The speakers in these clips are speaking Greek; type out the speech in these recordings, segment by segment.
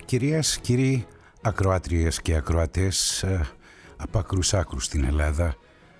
Κυρίες, κύριοι, ακροάτριες και ακροατές από άκρους άκρους στην Ελλάδα,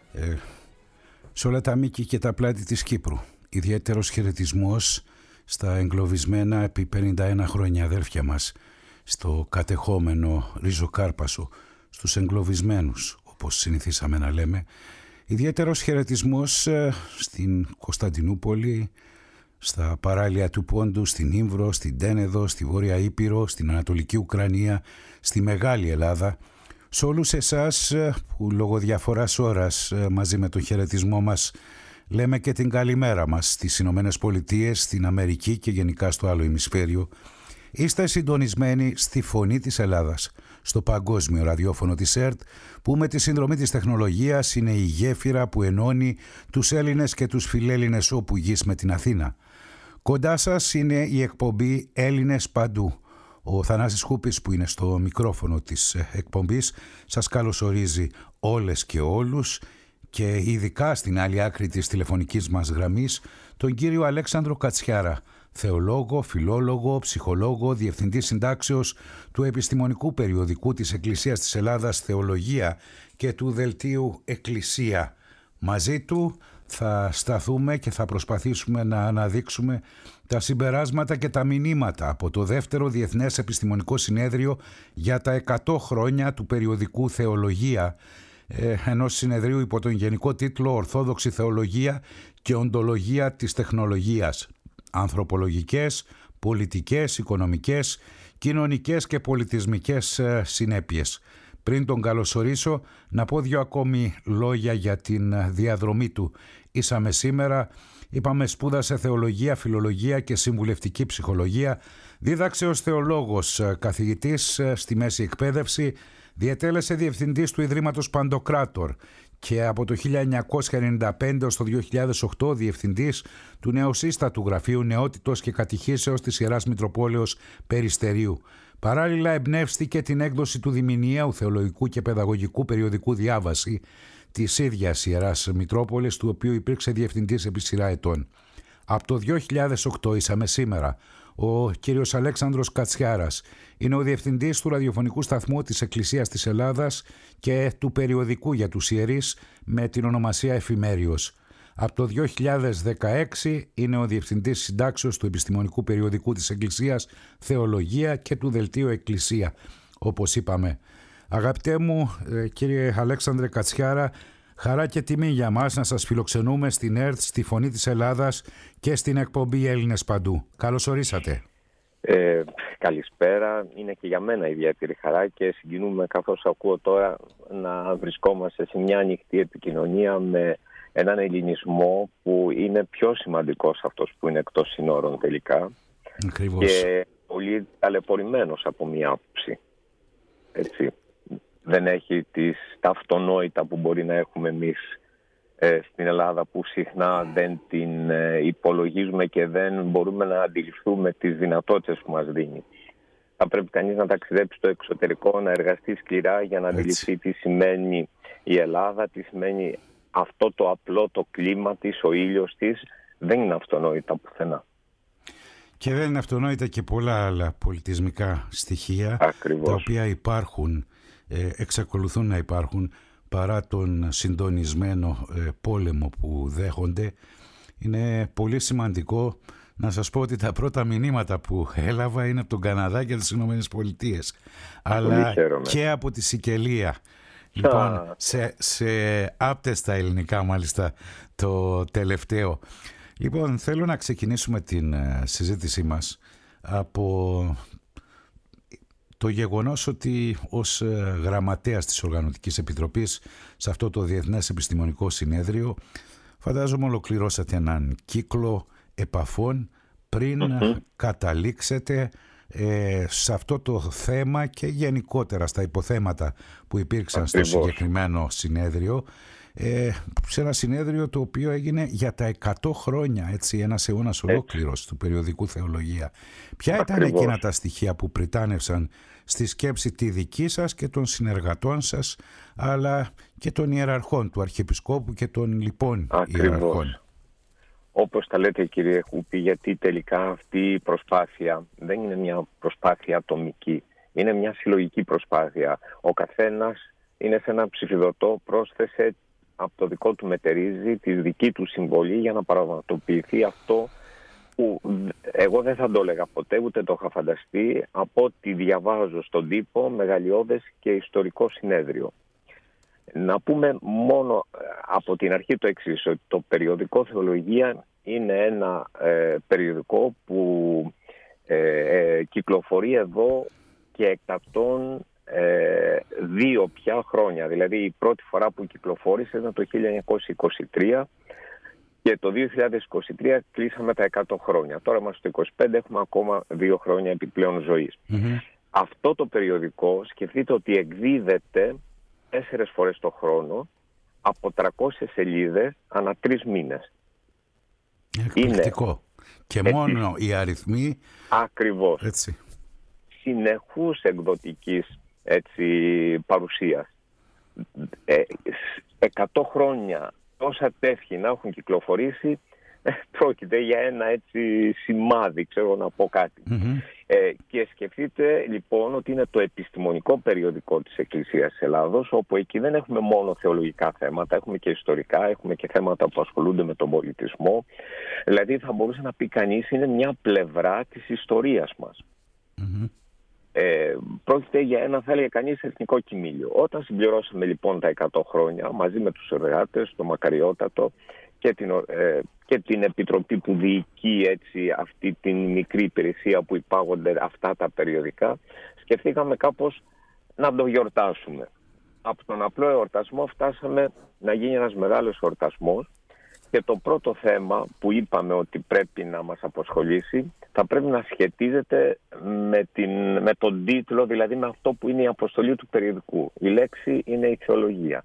σε όλα τα μήκη και τα πλάτη της Κύπρου. Ιδιαίτερος χαιρετισμός στα εγκλωβισμένα επί 51 χρόνια αδέρφια μας, στο κατεχόμενο Ριζοκάρπασο, στους εγκλωβισμένους, όπως συνηθίσαμε να λέμε. Ιδιαίτερος χαιρετισμός στην Κωνσταντινούπολη, στα παράλια του Πόντου, στην Ήμβρο, στην Τένεδο, στη Βόρεια Ήπειρο, στην Ανατολική Ουκρανία, στη Μεγάλη Ελλάδα. Σε όλους εσάς που λόγω διαφοράς ώρας μαζί με τον χαιρετισμό μας λέμε και την καλημέρα μας στις Ηνωμένες Πολιτείες, στην Αμερική και γενικά στο άλλο ημισφαίριο. Είστε συντονισμένοι στη Φωνή της Ελλάδας, στο παγκόσμιο ραδιόφωνο της ΕΡΤ, που με τη συνδρομή της τεχνολογίας είναι η γέφυρα που ενώνει τους Έλληνες και τους φιλέλληνες όπου γης με την Αθήνα. Κοντά σας είναι η εκπομπή Έλληνες Παντού. Ο Θανάσης Χούπης, που είναι στο μικρόφωνο της εκπομπής, σας καλωσορίζει όλες και όλους, και ειδικά στην άλλη άκρη της τηλεφωνικής μας γραμμής τον κύριο Αλέξανδρο Κατσιάρα, θεολόγο, φιλόλογο, ψυχολόγο, διευθυντή συντάξεως του επιστημονικού περιοδικού της Εκκλησίας της Ελλάδας Θεολογία και του δελτίου Εκκλησία. Μαζί του θα σταθούμε και θα προσπαθήσουμε να αναδείξουμε τα συμπεράσματα και τα μηνύματα από το δεύτερο Διεθνές Επιστημονικό Συνέδριο για τα 100 χρόνια του περιοδικού Θεολογία, ενός συνεδρίου υπό τον γενικό τίτλο «Ορθόδοξη Θεολογία και Οντολογία της Τεχνολογίας. Ανθρωπολογικές, πολιτικές, οικονομικές, κοινωνικές και πολιτισμικές συνέπειες». Πριν τον καλωσορίσω, να πω δύο ακόμη λόγια για την διαδρομή του. Ήσαμε σήμερα, είπαμε, σπούδασε θεολογία, φιλολογία και συμβουλευτική ψυχολογία, δίδαξε ως θεολόγος, καθηγητής στη μέση εκπαίδευση, διετέλεσε διευθυντής του Ιδρύματος Παντοκράτορ και από το 1995 ως το 2008 διευθυντής του νεοσύστατου Γραφείου Νεότητος και Κατηχήσεως της Ιεράς Μητροπόλεως Περιστερίου. Παράλληλα εμπνεύστηκε την έκδοση του Διμηνιαίου Θεολογικού και Παιδαγωγικού Περιοδικού Διάβαση της ίδιας Ιεράς Μητρόπολης, του οποίου υπήρξε διευθυντής επί σειρά ετών. Από το 2008 ήσαμε σήμερα. Ο κύριος Αλέξανδρος Κατσιάρας είναι ο διευθυντής του ραδιοφωνικού σταθμού της Εκκλησίας της Ελλάδας και του περιοδικού για τους ιερείς με την ονομασία Εφημέριος. Από το 2016 είναι ο διευθυντής συντάξεως του επιστημονικού περιοδικού της Εκκλησίας Θεολογία και του δελτίου Εκκλησία, όπως είπαμε. Αγαπητέ μου κύριε Αλέξανδρε Κατσιάρα, χαρά και τιμή για μας να σας φιλοξενούμε στην ΕΡΤ, στη Φωνή της Ελλάδας και στην εκπομπή Έλληνες Παντού. Καλώς ορίσατε. Καλησπέρα. Είναι και για μένα ιδιαίτερη χαρά και συγκινούμε καθώς ακούω τώρα να βρισκόμαστε σε μια ανοιχτή επικοινωνία με έναν ελληνισμό που είναι πιο σημαντικός αυτός που είναι εκτός συνόρων τελικά. Ακριβώς. Και πολύ ταλαιπωρημένος από μία άποψη. Έτσι. Δεν έχει τα αυτονόητα που μπορεί να έχουμε εμείς στην Ελλάδα, που συχνά δεν την υπολογίζουμε και δεν μπορούμε να αντιληφθούμε τις δυνατότητες που μας δίνει. Θα πρέπει κανείς να ταξιδέψει στο εξωτερικό, να εργαστεί σκληρά για να αντιληφθεί τι σημαίνει η Ελλάδα, τι σημαίνει αυτό το απλό το κλίμα της, ο ήλιος της. Δεν είναι αυτονόητα πουθενά. Και δεν είναι αυτονόητα και πολλά άλλα πολιτισμικά στοιχεία. Ακριβώς. Τα οποία υπάρχουν, εξακολουθούν να υπάρχουν παρά τον συντονισμένο πόλεμο που δέχονται. Είναι πολύ σημαντικό να σας πω ότι τα πρώτα μηνύματα που έλαβα είναι από τον Καναδά και τις Ηνωμένες Πολιτείες, αλλά και από τη Σικελία. Λοιπόν, σε άπτεστα ελληνικά μάλιστα το τελευταίο. Λοιπόν, θέλω να ξεκινήσουμε την συζήτησή μας από το γεγονός ότι ως γραμματέας της Οργανωτικής Επιτροπής σε αυτό το Διεθνές Επιστημονικό Συνέδριο, φαντάζομαι ολοκληρώσατε έναν κύκλο επαφών πριν καταλήξετε σε αυτό το θέμα και γενικότερα στα υποθέματα που υπήρξαν στο συγκεκριμένο συνέδριο, σε ένα συνέδριο το οποίο έγινε για τα 100 χρόνια, έτσι, ένας αιώνας ολόκληρος του περιοδικού Θεολογία. Ποια ήταν εκείνα τα στοιχεία που πριτάνευσαν στη σκέψη τη δική σας και των συνεργατών σας, αλλά και των ιεραρχών, του Αρχιεπισκόπου και των λοιπών ιεραρχών? Όπως τα λέτε κύριε Χούπη, γιατί τελικά αυτή η προσπάθεια δεν είναι μια προσπάθεια ατομική. Είναι μια συλλογική προσπάθεια. Ο καθένας είναι σε ένα ψηφιδωτό, πρόσθεσε από το δικό του μετερίζει τη δική του συμβολή για να πραγματοποιηθεί αυτό που εγώ δεν θα το έλεγα ποτέ, ούτε το είχα φανταστεί, από ό,τι διαβάζω στον τύπο, μεγαλειώδες και ιστορικό συνέδριο. Να πούμε μόνο από την αρχή το εξής, ότι το περιοδικό Θεολογία είναι ένα περιοδικό που κυκλοφορεί εδώ και 102 πια χρόνια. Δηλαδή η πρώτη φορά που κυκλοφόρησε ήταν το 1923 και το 2023 κλείσαμε τα 100 χρόνια. Τώρα είμαστε στο 25, έχουμε ακόμα 2 χρόνια επιπλέον ζωής. Αυτό το περιοδικό σκεφτείτε ότι εκδίδεται 4 φορές το χρόνο από 300 σελίδες ανά 3 μήνες. Εκπληκτικό. Είναι και μόνο οι αριθμοί. Ακριβώς. Έτσι. Συνεχούς εκδοτικής παρουσίας. 100 χρόνια τόσα τεύχη να έχουν κυκλοφορήσει, πρόκειται για ένα σημάδι, ξέρω να πω κάτι. Και σκεφτείτε λοιπόν ότι είναι το επιστημονικό περιοδικό της Εκκλησίας της Ελλάδος, όπου εκεί δεν έχουμε μόνο θεολογικά θέματα, έχουμε και ιστορικά, έχουμε και θέματα που ασχολούνται με τον πολιτισμό. Δηλαδή θα μπορούσε να πει κανείς είναι μια πλευρά της ιστορίας μας. Πρόκειται για ένα, θα έλεγε κανείς, εθνικό κοιμήλιο. Όταν συμπληρώσαμε λοιπόν τα 100 χρόνια μαζί με τους εργάτες, το Μακαριότατο και την Επιτροπή που διοικεί αυτή την μικρή υπηρεσία που υπάγονται αυτά τα περιοδικά, σκεφτήκαμε κάπως να το γιορτάσουμε. Από τον απλό εορτασμό φτάσαμε να γίνει ένας μεγάλος εορτασμός και το πρώτο θέμα που είπαμε ότι πρέπει να μας απασχολήσει θα πρέπει να σχετίζεται με τον τίτλο, δηλαδή με αυτό που είναι η αποστολή του περιοδικού. Η λέξη είναι η θεολογία.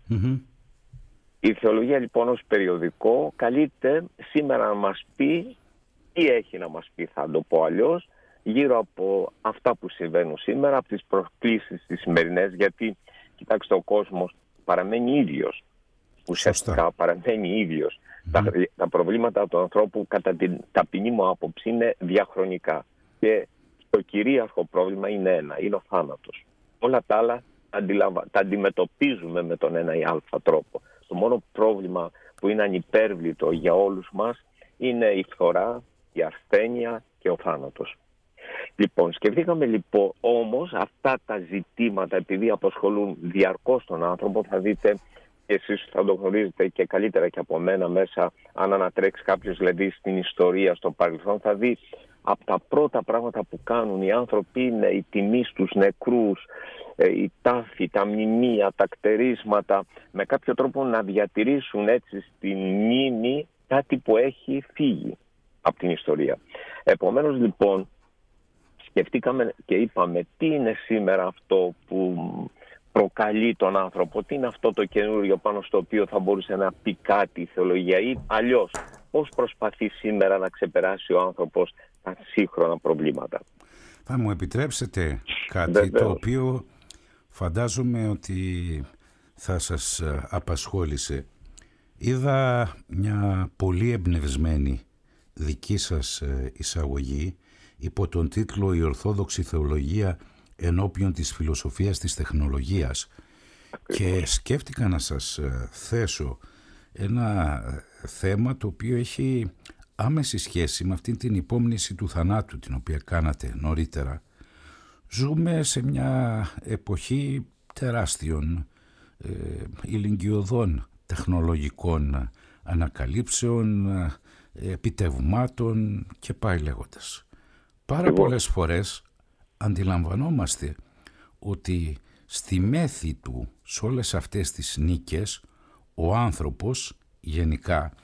Η θεολογία λοιπόν ως περιοδικό καλείται σήμερα να μας πει τι έχει να μας πει, θα το πω αλλιώς, γύρω από αυτά που συμβαίνουν σήμερα, από τις προκλήσεις τις σημερινές, γιατί κοιτάξτε, ο κόσμος παραμένει ίδιος. Ουσιαστικά παραμένει ίδιος. Τα προβλήματα του ανθρώπου κατά την ταπεινή μου άποψη είναι διαχρονικά. Και το κυρίαρχο πρόβλημα είναι ένα, είναι ο θάνατος. Όλα τα άλλα τα αντιμετωπίζουμε με τον ένα ή αλφα τρόπο. Το μόνο πρόβλημα που είναι ανυπέρβλητο για όλους μας είναι η φθορά, η ασθένεια και ο θάνατος. Λοιπόν, σκεφτήκαμε λοιπόν όμως αυτά τα ζητήματα, επειδή απασχολούν διαρκώς τον άνθρωπο, θα δείτε, εσείς θα το γνωρίζετε και καλύτερα και από μένα μέσα, αν ανατρέξει κάποιος δηλαδή στην ιστορία, στο παρελθόν, θα δει από τα πρώτα πράγματα που κάνουν οι άνθρωποι είναι η τιμή στους νεκρούς, η τάφη, τα μνημεία, τα κτερίσματα, με κάποιο τρόπο να διατηρήσουν στη μνήμη κάτι που έχει φύγει από την ιστορία. Επομένως λοιπόν σκεφτήκαμε και είπαμε τι είναι σήμερα αυτό που προκαλεί τον άνθρωπο, τι είναι αυτό το καινούριο πάνω στο οποίο θα μπορούσε να πει κάτι η θεολογία, ή αλλιώς πώς προσπαθεί σήμερα να ξεπεράσει ο άνθρωπος τα σύγχρονα προβλήματα. Θα μου επιτρέψετε κάτι το οποίο φαντάζομαι ότι θα σας απασχόλησε. Είδα μια πολύ εμπνευσμένη δική σας εισαγωγή υπό τον τίτλο «Η Ορθόδοξη Θεολογία ενώπιον της φιλοσοφίας της τεχνολογίας». Και σκέφτηκα να σας θέσω ένα θέμα το οποίο έχει άμεση σχέση με αυτή την υπόμνηση του θανάτου την οποία κάνατε νωρίτερα. Ζούμε σε μια εποχή τεράστιων ηλικιωδών τεχνολογικών ανακαλύψεων, επιτευγμάτων και πάει λέγοντας. Πάρα πολλές φορές αντιλαμβανόμαστε ότι στη μέθη του, σε όλες αυτές τις νίκες, ο άνθρωπος γενικά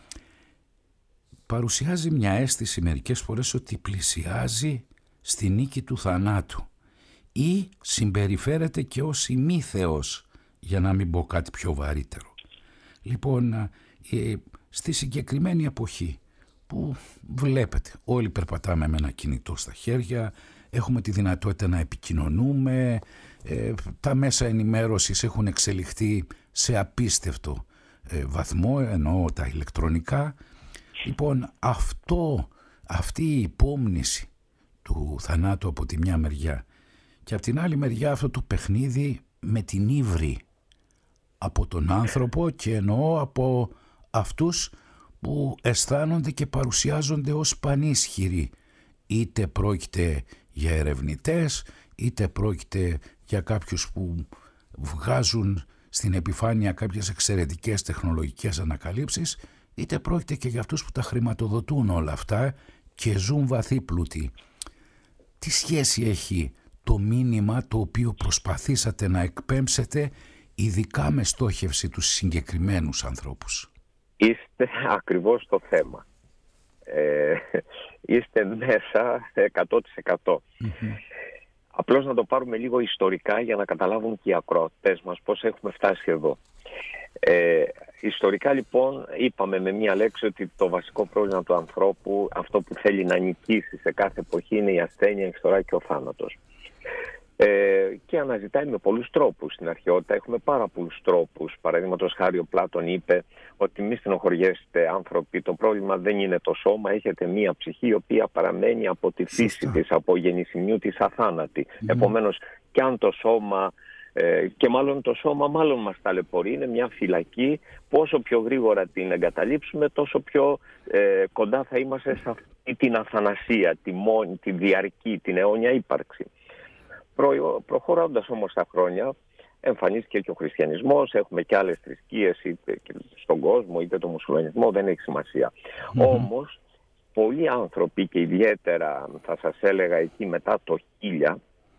παρουσιάζει μια αίσθηση μερικές φορές ότι πλησιάζει στη νίκη του θανάτου ή συμπεριφέρεται και ως ημίθεος, για να μην πω κάτι πιο βαρύτερο. Λοιπόν, στη συγκεκριμένη εποχή που βλέπετε όλοι περπατάμε με ένα κινητό στα χέρια, έχουμε τη δυνατότητα να επικοινωνούμε, τα μέσα ενημέρωσης έχουν εξελιχθεί σε απίστευτο βαθμό, εννοώ τα ηλεκτρονικά. Λοιπόν, αυτή η υπόμνηση του θανάτου από τη μια μεριά και απ' την άλλη μεριά αυτό το παιχνίδι με την ύβρι από τον άνθρωπο, και εννοώ από αυτούς που αισθάνονται και παρουσιάζονται ως πανίσχυροι, είτε πρόκειται για ερευνητές, είτε πρόκειται για κάποιους που βγάζουν στην επιφάνεια κάποιες εξαιρετικές τεχνολογικές ανακαλύψεις, είτε πρόκειται και για αυτούς που τα χρηματοδοτούν όλα αυτά και ζουν βαθύ πλούτη. Τι σχέση έχει το μήνυμα το οποίο προσπαθήσατε να εκπέμψετε, ειδικά με στόχευση τους συγκεκριμένους ανθρώπους? Είστε ακριβώς το θέμα. Είστε μέσα 100%. Απλώς να το πάρουμε λίγο ιστορικά για να καταλάβουν και οι ακροατές μας πώς έχουμε φτάσει εδώ. Ιστορικά λοιπόν είπαμε με μία λέξη ότι το βασικό πρόβλημα του ανθρώπου, αυτό που θέλει να νικήσει σε κάθε εποχή, είναι η ασθένεια, η φθορά και ο θάνατος. Και αναζητάει με πολλούς τρόπους. Στην αρχαιότητα έχουμε πάρα πολλούς τρόπους. Παραδείγματος χάρη, ο Πλάτων είπε ότι μη στενοχωριέστε άνθρωποι, το πρόβλημα δεν είναι το σώμα, έχετε μία ψυχή η οποία παραμένει από τη φύση της, από γεννησιμιού της αθάνατη. Επομένως, κι αν το σώμα, και μάλλον το σώμα μάλλον μας ταλαιπωρεί, είναι μια φυλακή που όσο πιο γρήγορα την εγκαταλείψουμε, τόσο πιο κοντά θα είμαστε σε αυτή την αθανασία, τη διαρκή, την αιώνια ύπαρξη. Προχωρώντας όμως τα χρόνια, εμφανίστηκε και ο χριστιανισμός, έχουμε και άλλες θρησκείες στον κόσμο, είτε το μουσουλμανισμό, δεν έχει σημασία. Όμως, πολλοί άνθρωποι, και ιδιαίτερα θα σας έλεγα εκεί μετά το 1000,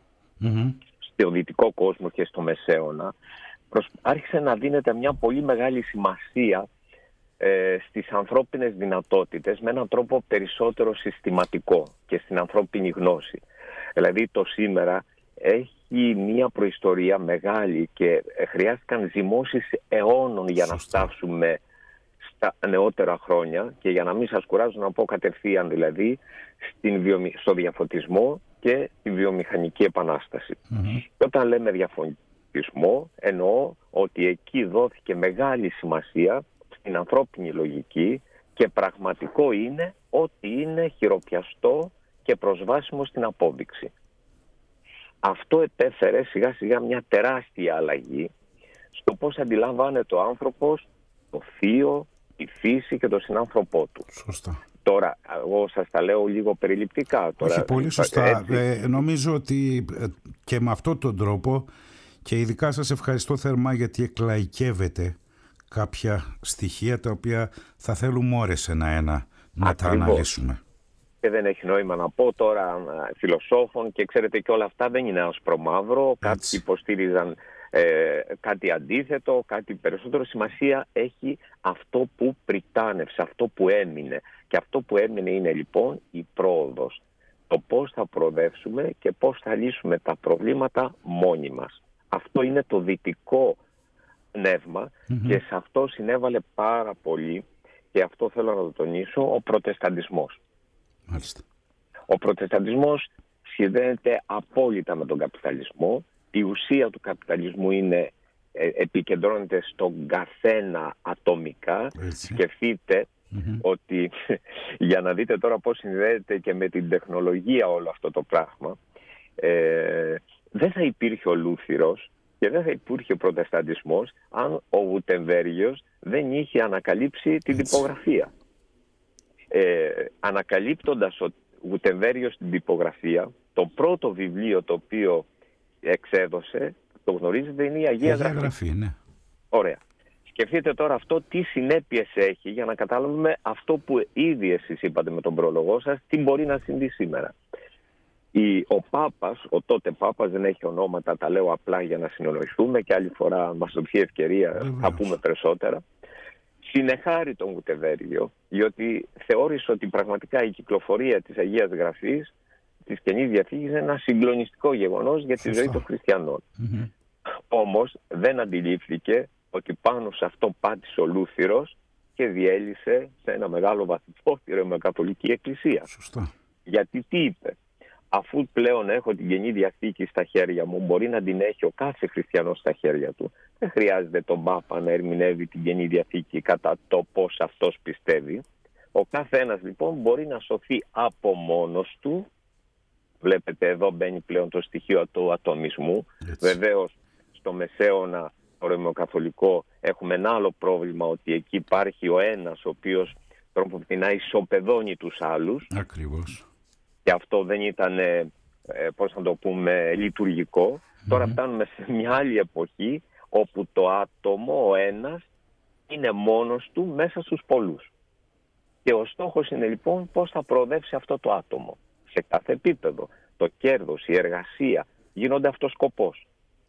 στο δυτικό κόσμο και στο Μεσαίωνα, άρχισε να δίνεται μια πολύ μεγάλη σημασία στις ανθρώπινες δυνατότητες με έναν τρόπο περισσότερο συστηματικό και στην ανθρώπινη γνώση. Δηλαδή το σήμερα έχει μια προϊστορία μεγάλη και χρειάστηκαν ζυμώσεις αιώνων για να φτάσουμε στα νεότερα χρόνια, και για να μην σας κουράζω να πω κατευθείαν δηλαδή στο διαφωτισμό και τη βιομηχανική επανάσταση. Και όταν λέμε διαφωτισμό εννοώ ότι εκεί δόθηκε μεγάλη σημασία στην ανθρώπινη λογική και πραγματικό είναι ότι είναι χειροπιαστό και προσβάσιμο στην απόδειξη. Αυτό επέφερε σιγά σιγά μια τεράστια αλλαγή στο πώς αντιλαμβάνεται ο άνθρωπος το θείο, τη φύση και τον συνάνθρωπό του. Σωστά. Τώρα, εγώ σας τα λέω λίγο περιληπτικά. Τώρα, όχι, πολύ σωστά. Νομίζω ότι και με αυτόν τον τρόπο, και ειδικά σας ευχαριστώ θερμά γιατί εκλαϊκεύετε κάποια στοιχεία τα οποία θα θέλουμε ώρες ένα-ένα να τα αναλύσουμε. Και δεν έχει νόημα να πω τώρα φιλοσόφων, και ξέρετε και όλα αυτά δεν είναι άσπρο μαύρο. Κάποιοι υποστήριζαν κάτι αντίθετο, κάτι περισσότερο. Σημασία έχει αυτό που πριτάνευσε, αυτό που έμεινε. Και αυτό που έμεινε είναι λοιπόν η πρόοδος. Το πώς θα προοδεύσουμε και πώς θα λύσουμε τα προβλήματα μόνοι μας. Αυτό είναι το δυτικό πνεύμα και σε αυτό συνέβαλε πάρα πολύ, και αυτό θέλω να το τονίσω, ο προτεσταντισμός. Μάλιστα. Ο προτεσταντισμός συνδέεται απόλυτα με τον καπιταλισμό. Η ουσία του καπιταλισμού επικεντρώνεται στον καθένα ατομικά. Σκεφτείτε ότι, για να δείτε τώρα πώς συνδέεται και με την τεχνολογία όλο αυτό το πράγμα, δεν θα υπήρχε ο Λούθυρος και δεν θα υπήρχε ο προτεσταντισμός αν ο Γουτεμβέργιος δεν είχε ανακαλύψει την τυπογραφία. Ανακαλύπτοντας ο Γουτεμβέργιος την τυπογραφία, το πρώτο βιβλίο το οποίο εξέδωσε, το γνωρίζετε, είναι η Αγία Γραφή. Ναι. Ωραία. Σκεφτείτε τώρα αυτό τι συνέπειες έχει, για να καταλάβουμε αυτό που ήδη εσείς είπατε με τον πρόλογό σας, τι μπορεί να συμβεί σήμερα. Ο Πάπας, ο τότε Πάπας, δεν έχει ονόματα, τα λέω απλά για να συνονοηθούμε, και άλλη φορά μας δοθεί ευκαιρία θα πούμε περισσότερα, συνεχάρει τον Γουτεμβέργιο, διότι θεώρησε ότι πραγματικά η κυκλοφορία της Αγίας Γραφής, της Καινής Διαθήκης, είναι ένα συγκλονιστικό γεγονός για τη ζωή των χριστιανών. Όμως δεν αντιλήφθηκε ότι πάνω σε αυτό πάτησε ο Λούθυρος και διέλυσε σε ένα μεγάλο βαθμό τη Ρωμαιοκαθολική Εκκλησία. Σωστά. Γιατί τι είπε? Αφού πλέον έχω την Καινή Διαθήκη στα χέρια μου, μπορεί να την έχει ο κάθε χριστιανός στα χέρια του. Δεν χρειάζεται τον Πάπα να ερμηνεύει την Καινή Διαθήκη κατά το πώς αυτός πιστεύει. Ο κάθε ένας λοιπόν μπορεί να σωθεί από μόνος του Βλέπετε εδώ μπαίνει πλέον το στοιχείο του ατομισμού. Βεβαίως στο Μεσαίωνα, το Ρωμαιοκαθολικό, έχουμε ένα άλλο πρόβλημα, ότι εκεί υπάρχει ο ένας ο οποίος τρομοπτηνά ισοπεδώνει τους άλλους. Ακριβώς. Και αυτό δεν ήταν, πώς να το πούμε, λειτουργικό. Τώρα φτάνουμε σε μια άλλη εποχή όπου το άτομο, ο ένας, είναι μόνος του μέσα στους πολλούς. Και ο στόχος είναι λοιπόν πώς θα προοδεύσει αυτό το άτομο. Σε κάθε επίπεδο. Το κέρδος, η εργασία γίνονται αυτός σκοπός.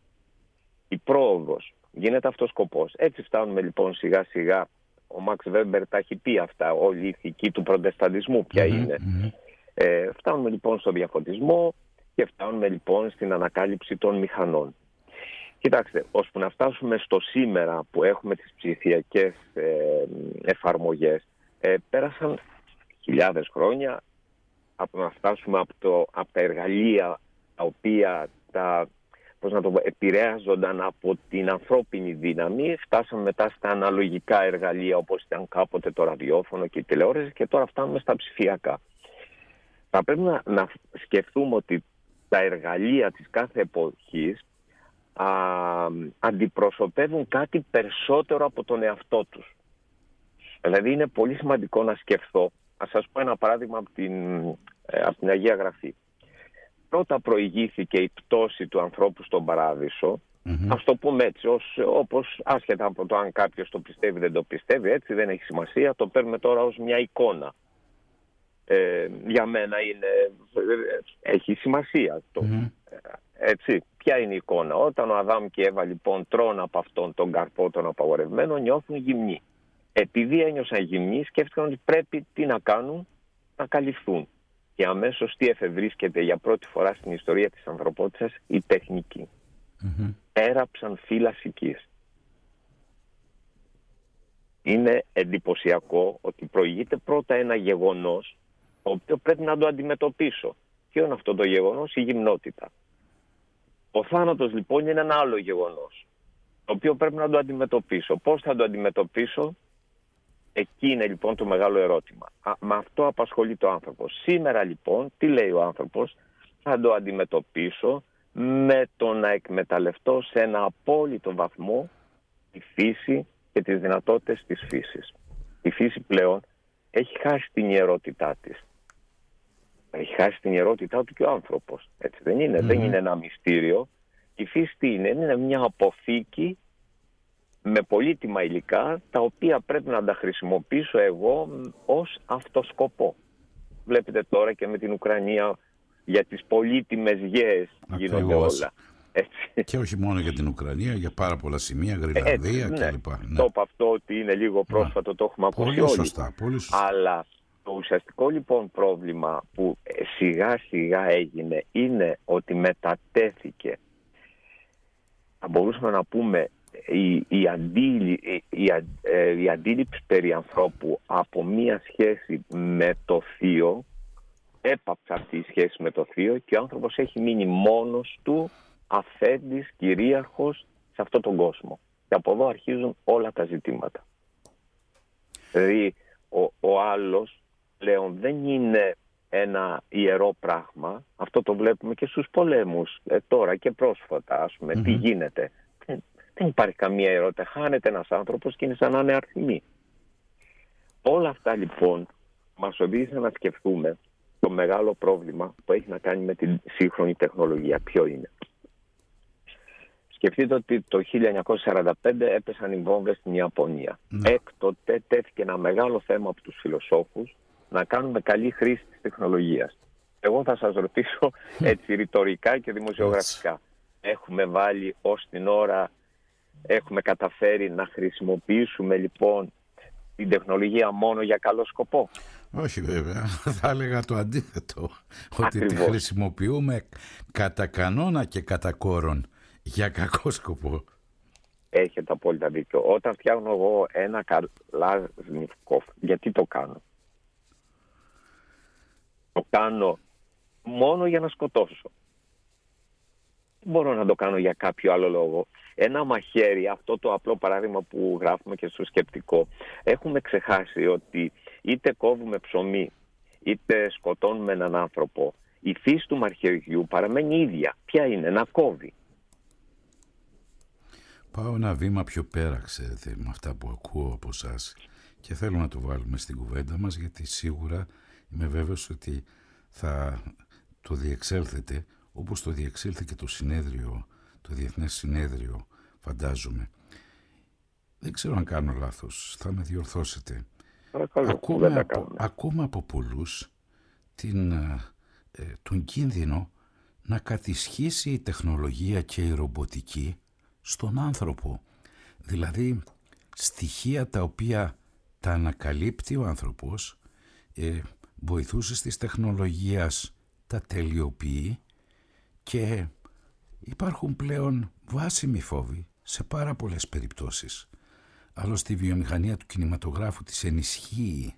Η πρόοδος γίνεται αυτός σκοπός. Έτσι φτάνουμε λοιπόν σιγά σιγά, ο Μαξ Βέμπερ τα έχει πει αυτά, όλη η ηθική του προτεσταντισμού ποια είναι. Φτάνουμε λοιπόν στο διαφωτισμό και φτάνουμε λοιπόν στην ανακάλυψη των μηχανών. Κοιτάξτε, ώσπου να φτάσουμε στο σήμερα που έχουμε τις ψηφιακές εφαρμογές, πέρασαν χιλιάδες χρόνια από να φτάσουμε από τα εργαλεία τα οποία επηρέαζονταν από την ανθρώπινη δύναμη. Φτάσαμε μετά στα αναλογικά εργαλεία όπως ήταν κάποτε το ραδιόφωνο και η τηλεόραση, και τώρα φτάνουμε στα ψηφιακά. Θα πρέπει να σκεφτούμε ότι τα εργαλεία της κάθε εποχής αντιπροσωπεύουν κάτι περισσότερο από τον εαυτό τους. Δηλαδή είναι πολύ σημαντικό να σκεφτώ. Ας σας πω ένα παράδειγμα από την Αγία Γραφή. Πρώτα προηγήθηκε η πτώση του ανθρώπου στον Παράδεισο. Ας το πούμε έτσι, όπως άσχετα από το αν κάποιος το πιστεύει δεν το πιστεύει, έτσι δεν έχει σημασία, το παίρνουμε τώρα ως μια εικόνα. Για μένα έχει σημασία αυτό. Έτσι, ποια είναι η εικόνα? Όταν ο Αδάμ και η Εύα λοιπόν τρώνε από αυτόν τον καρπό τον απαγορευμένο, νιώθουν γυμνοί. Επειδή ένιωσαν γυμνοί, σκέφτηκαν ότι πρέπει τι να κάνουν? Να καλυφθούν. Και αμέσως τι εφευρίσκεται για πρώτη φορά στην ιστορία της ανθρωπότητας? Η τεχνική. Έραψαν φύλλα σικής. Είναι εντυπωσιακό ότι προηγείται πρώτα ένα γεγονός το οποίο πρέπει να το αντιμετωπίσω. Ποιο είναι αυτό το γεγονός? Η γυμνότητα. Ο θάνατος λοιπόν είναι ένα άλλο γεγονός το οποίο πρέπει να το αντιμετωπίσω. Πώς θα το αντιμετωπίσω? Εκεί είναι λοιπόν το μεγάλο ερώτημα. Με αυτό απασχολεί το άνθρωπος. Σήμερα λοιπόν τι λέει ο άνθρωπος? Θα το αντιμετωπίσω με το να εκμεταλλευτώ σε ένα απόλυτο βαθμό τη φύση και τις δυνατότητες της φύσης. Η φύση πλέον έχει χάσει την ιερότητά της. Έχει χάσει την ιερότητά του και ο άνθρωπος. Έτσι δεν είναι? Δεν είναι ένα μυστήριο. Η φύση τι είναι? Είναι μια αποθήκη με πολύτιμα υλικά, τα οποία πρέπει να τα χρησιμοποιήσω εγώ ως αυτοσκοπό. Βλέπετε τώρα και με την Ουκρανία, για τις πολύτιμες γέες γίνονται όλα. Έτσι. Και όχι μόνο για την Ουκρανία, για πάρα πολλά σημεία, Γρυλανδία κλπ. Ναι. Το είπα αυτό ότι είναι λίγο πρόσφατο, το έχουμε ακούσει όλοι. Σωστά, πολύ σωστά. Αλλά το ουσιαστικό λοιπόν πρόβλημα που σιγά σιγά έγινε είναι ότι μετατέθηκε, θα μπορούσαμε να πούμε, η αντίληψη περί ανθρώπου από μία σχέση με το θείο. Έπαψε αυτή η σχέση με το θείο και ο άνθρωπος έχει μείνει μόνος του, αφέντης, κυρίαρχος σε αυτόν τον κόσμο. Και από εδώ αρχίζουν όλα τα ζητήματα. Δηλαδή ο άλλος πλέον δεν είναι ένα ιερό πράγμα. Αυτό το βλέπουμε και στους πολέμους τώρα και πρόσφατα. Ας πούμε, τι γίνεται? Δεν υπάρχει καμία ιερότητα. Χάνεται ένας άνθρωπος και είναι σαν να είναι αρθιμή. Όλα αυτά λοιπόν μας οδήγησαν να σκεφτούμε το μεγάλο πρόβλημα που έχει να κάνει με την σύγχρονη τεχνολογία. Ποιο είναι? Σκεφτείτε ότι το 1945 έπεσαν οι βόμβες στην Ιαπωνία. Έκτοτε τέθηκε ένα μεγάλο θέμα από τους φιλοσόφους να κάνουμε καλή χρήση της τεχνολογίας. Εγώ θα σας ρωτήσω έτσι ρητορικά και δημοσιογραφικά. Έχουμε βάλει ως την ώρα, έχουμε καταφέρει να χρησιμοποιήσουμε λοιπόν την τεχνολογία μόνο για καλό σκοπό? Όχι βέβαια, θα έλεγα το αντίθετο. Ότι τη χρησιμοποιούμε κατά κανόνα και κατά κόρον για κακό σκοπό. Έχετε απόλυτα δίκιο. Όταν φτιάχνω εγώ ένα Καλάζνικοφ, γιατί το κάνω? Το κάνω μόνο για να σκοτώσω. Δεν μπορώ να το κάνω για κάποιο άλλο λόγο. Ένα μαχαίρι, αυτό το απλό παράδειγμα που γράφουμε και στο σκεπτικό, έχουμε ξεχάσει ότι είτε κόβουμε ψωμί, είτε σκοτώνουμε έναν άνθρωπο, η φύση του μαχαιριού παραμένει ίδια. Ποια είναι? Να κόβει. Πάω ένα βήμα πιο πέρα, ξέρετε, με αυτά που ακούω από εσάς και θέλω να το βάλουμε στην κουβέντα μας, γιατί σίγουρα είμαι βέβαιος ότι θα το διεξέλθετε όπως το διεξήλθε και το συνέδριο, το Διεθνές Συνέδριο, φαντάζομαι. Δεν ξέρω αν κάνω λάθος, θα με διορθώσετε. Ακούμε από πολλούς τον κίνδυνο να κατισχύσει η τεχνολογία και η ρομποτική στον άνθρωπο. Δηλαδή στοιχεία τα οποία τα ανακαλύπτει ο άνθρωπος, βοηθούσε της τεχνολογίας τα τελειοποιεί και υπάρχουν πλέον βάσιμοι φόβοι σε πάρα πολλές περιπτώσεις. Άλλωστε η βιομηχανία του κινηματογράφου της ενισχύει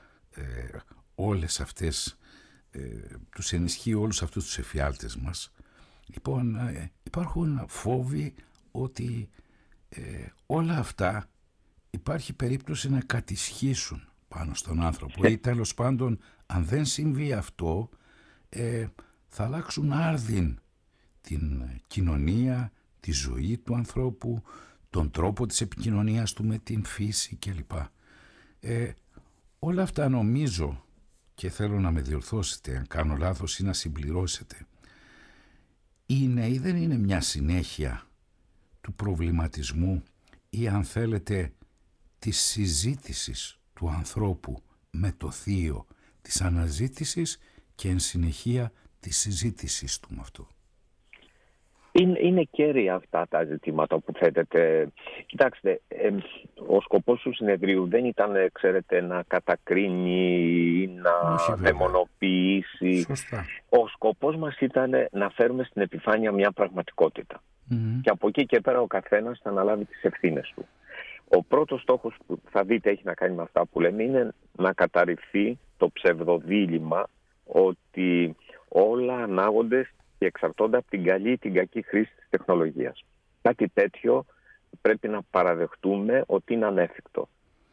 όλες αυτές, τους ενισχύει όλους αυτούς τους εφιάλτες μας. Λοιπόν, υπάρχουν φόβοι ότι όλα αυτά υπάρχει περίπτωση να κατισχύσουν πάνω στον άνθρωπο ή τέλος πάντων αν δεν συμβεί αυτό θα αλλάξουν άρδιν την κοινωνία, τη ζωή του ανθρώπου, τον τρόπο της επικοινωνίας του με την φύση κλπ. Όλα αυτά νομίζω, και θέλω να με διορθώσετε αν κάνω λάθος ή να συμπληρώσετε, είναι ή δεν είναι μια συνέχεια του προβληματισμού ή αν θέλετε της συζήτησης του ανθρώπου με το θείο, της αναζήτησης και εν συνεχεία της συζήτησης του με αυτό. Είναι κέρια αυτά τα ζητήματα που θέτετε. Κοιτάξτε, ο σκοπός του συνεδρίου δεν ήταν, ξέρετε, να κατακρίνει ή να δαιμονοποιήσει. Σωστά. Ο σκοπός μας ήταν να φέρουμε στην επιφάνεια μια πραγματικότητα. Και από εκεί και πέρα ο καθένας θα αναλάβει τις ευθύνες του. Ο πρώτος στόχος που θα δείτε έχει να κάνει με αυτά που λέμε είναι να καταρριφθεί το ψευδοδίλημμα ότι όλα ανάγονται και εξαρτώνται από την καλή ή την κακή χρήση της τεχνολογίας. Κάτι τέτοιο πρέπει να παραδεχτούμε ότι είναι ανέφικτο.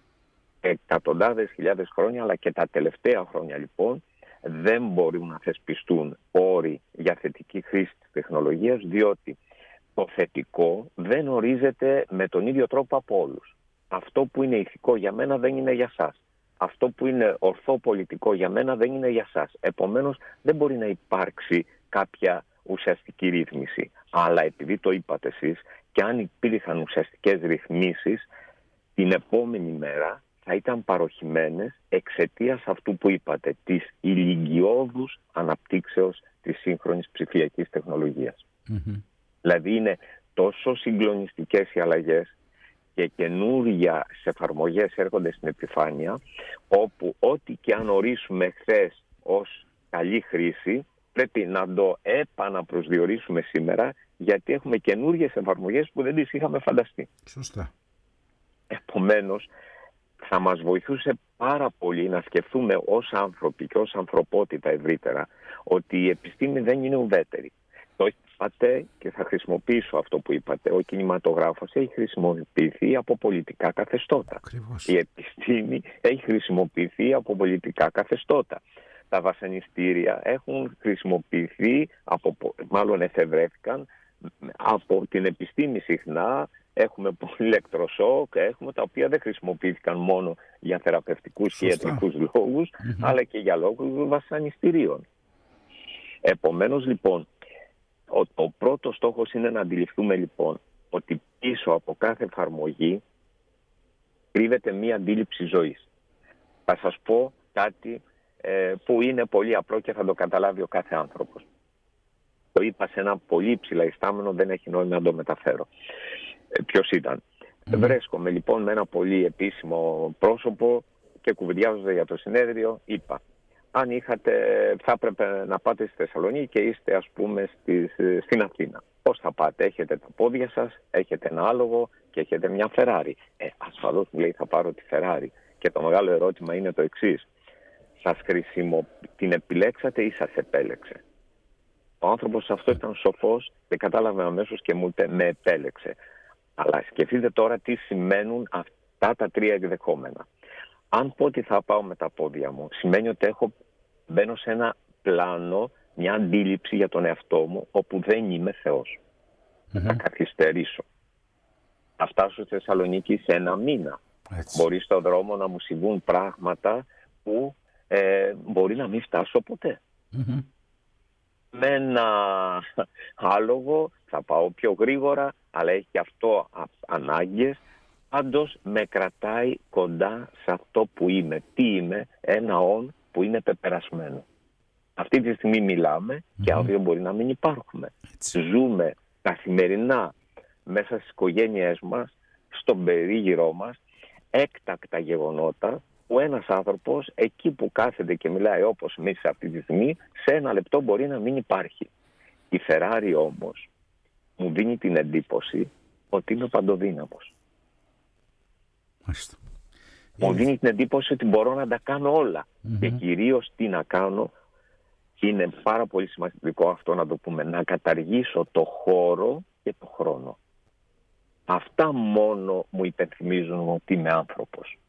Εκατοντάδες χιλιάδες χρόνια, αλλά και τα τελευταία χρόνια λοιπόν, δεν μπορούν να θεσπιστούν όροι για θετική χρήση της τεχνολογίας, διότι το θετικό δεν ορίζεται με τον ίδιο τρόπο από όλους. Αυτό που είναι ηθικό για μένα δεν είναι για σας. Αυτό που είναι ορθό πολιτικό για μένα δεν είναι για σας. Επομένως δεν μπορεί να υπάρξει κάποια ουσιαστική ρύθμιση. Αλλά επειδή το είπατε εσείς, και αν υπήρχαν ουσιαστικές ρυθμίσεις, την επόμενη μέρα θα ήταν παροχημένες εξαιτίας αυτού που είπατε, της ηλικιώδους αναπτύξεως της σύγχρονης ψηφιακής τεχνολογίας. Δηλαδή είναι τόσο συγκλονιστικές οι αλλαγές και καινούργια εφαρμογές έρχονται στην επιφάνεια, όπου ό,τι και αν ορίσουμε χθες ως καλή χρήση, πρέπει να το επαναπροσδιορίσουμε σήμερα, γιατί έχουμε καινούργιες εφαρμογές που δεν τις είχαμε φανταστεί. Σωστά. Επομένως, θα μας βοηθούσε πάρα πολύ να σκεφτούμε ως άνθρωποι και ως ανθρωπότητα ευρύτερα, ότι η επιστήμη δεν είναι ουδέτερη. Το είπατε και θα χρησιμοποιήσω αυτό που είπατε. Ο κινηματογράφος έχει χρησιμοποιηθεί από πολιτικά καθεστώτα. Ακριβώς. Η επιστήμη έχει χρησιμοποιηθεί από πολιτικά καθεστώτα. Τα βασανιστήρια έχουν χρησιμοποιηθεί, μάλλον εφευρέθηκαν από την επιστήμη συχνά. Έχουμε ηλεκτροσόκ, έχουμε τα οποία δεν χρησιμοποιήθηκαν μόνο για θεραπευτικούς και ιατρικούς λόγους, αλλά και για λόγους βασανιστήριων. Επομένως λοιπόν, ο πρώτος στόχος είναι να αντιληφθούμε λοιπόν ότι πίσω από κάθε εφαρμογή κρύβεται μία αντίληψη ζωής. Θα σας πω κάτι που είναι πολύ απλό και θα το καταλάβει ο κάθε άνθρωπος. Το είπα σε ένα πολύ υψηλά ιστάμενο, δεν έχει νόημα να το μεταφέρω. Ποιος ήταν? Βρέσκομαι λοιπόν με ένα πολύ επίσημο πρόσωπο και κουβεντιάζοντας για το συνέδριο, είπα: αν θα έπρεπε να πάτε στη Θεσσαλονίκη και είστε ας πούμε στην Αθήνα. Πώς θα πάτε? Έχετε τα πόδια σας, έχετε ένα άλογο και έχετε μια Φεράρι. Ασφαλώς μου λέει θα πάρω τη Φεράρι. Και το μεγάλο ερώτημα είναι το εξής: την επιλέξατε ή σας επέλεξε? Ο άνθρωπος αυτό ήταν σοφός και κατάλαβε αμέσως και μου είπε με επέλεξε. Αλλά σκεφτείτε τώρα τι σημαίνουν αυτά τα τρία εκδεχόμενα. Αν πω ότι θα πάω με τα πόδια μου, σημαίνει ότι μπαίνω σε ένα πλάνο μια αντίληψη για τον εαυτό μου όπου δεν είμαι Θεός. Θα καθυστερήσω. Θα φτάσω στη Θεσσαλονίκη σε 1 μήνα. Έτσι. Μπορεί στον δρόμο να μου συμβούν πράγματα που μπορεί να μην φτάσω ποτέ. Με ένα άλογο θα πάω πιο γρήγορα, αλλά έχει και αυτό ανάγκες. Πάντως με κρατάει κοντά σε αυτό που είμαι. Τι είμαι? Ένα όν που είναι πεπερασμένο. Αυτή τη στιγμή μιλάμε και αύριο μπορεί να μην υπάρχουμε. Έτσι. Ζούμε καθημερινά μέσα στις οικογένειές μας, στον περίγυρό μας, έκτακτα γεγονότα που ένας άνθρωπος εκεί που κάθεται και μιλάει όπως εμείς αυτή τη στιγμή, σε 1 λεπτό μπορεί να μην υπάρχει. Η Ferrari όμως μου δίνει την εντύπωση ότι είμαι παντοδύναμος. Μάλιστα. Μου δίνει την εντύπωση ότι μπορώ να τα κάνω όλα. Και κυρίως τι να κάνω, είναι πάρα πολύ σημαντικό αυτό να το πούμε, να καταργήσω το χώρο και το χρόνο. Αυτά μόνο μου υπενθυμίζουν ότι είμαι άνθρωπος.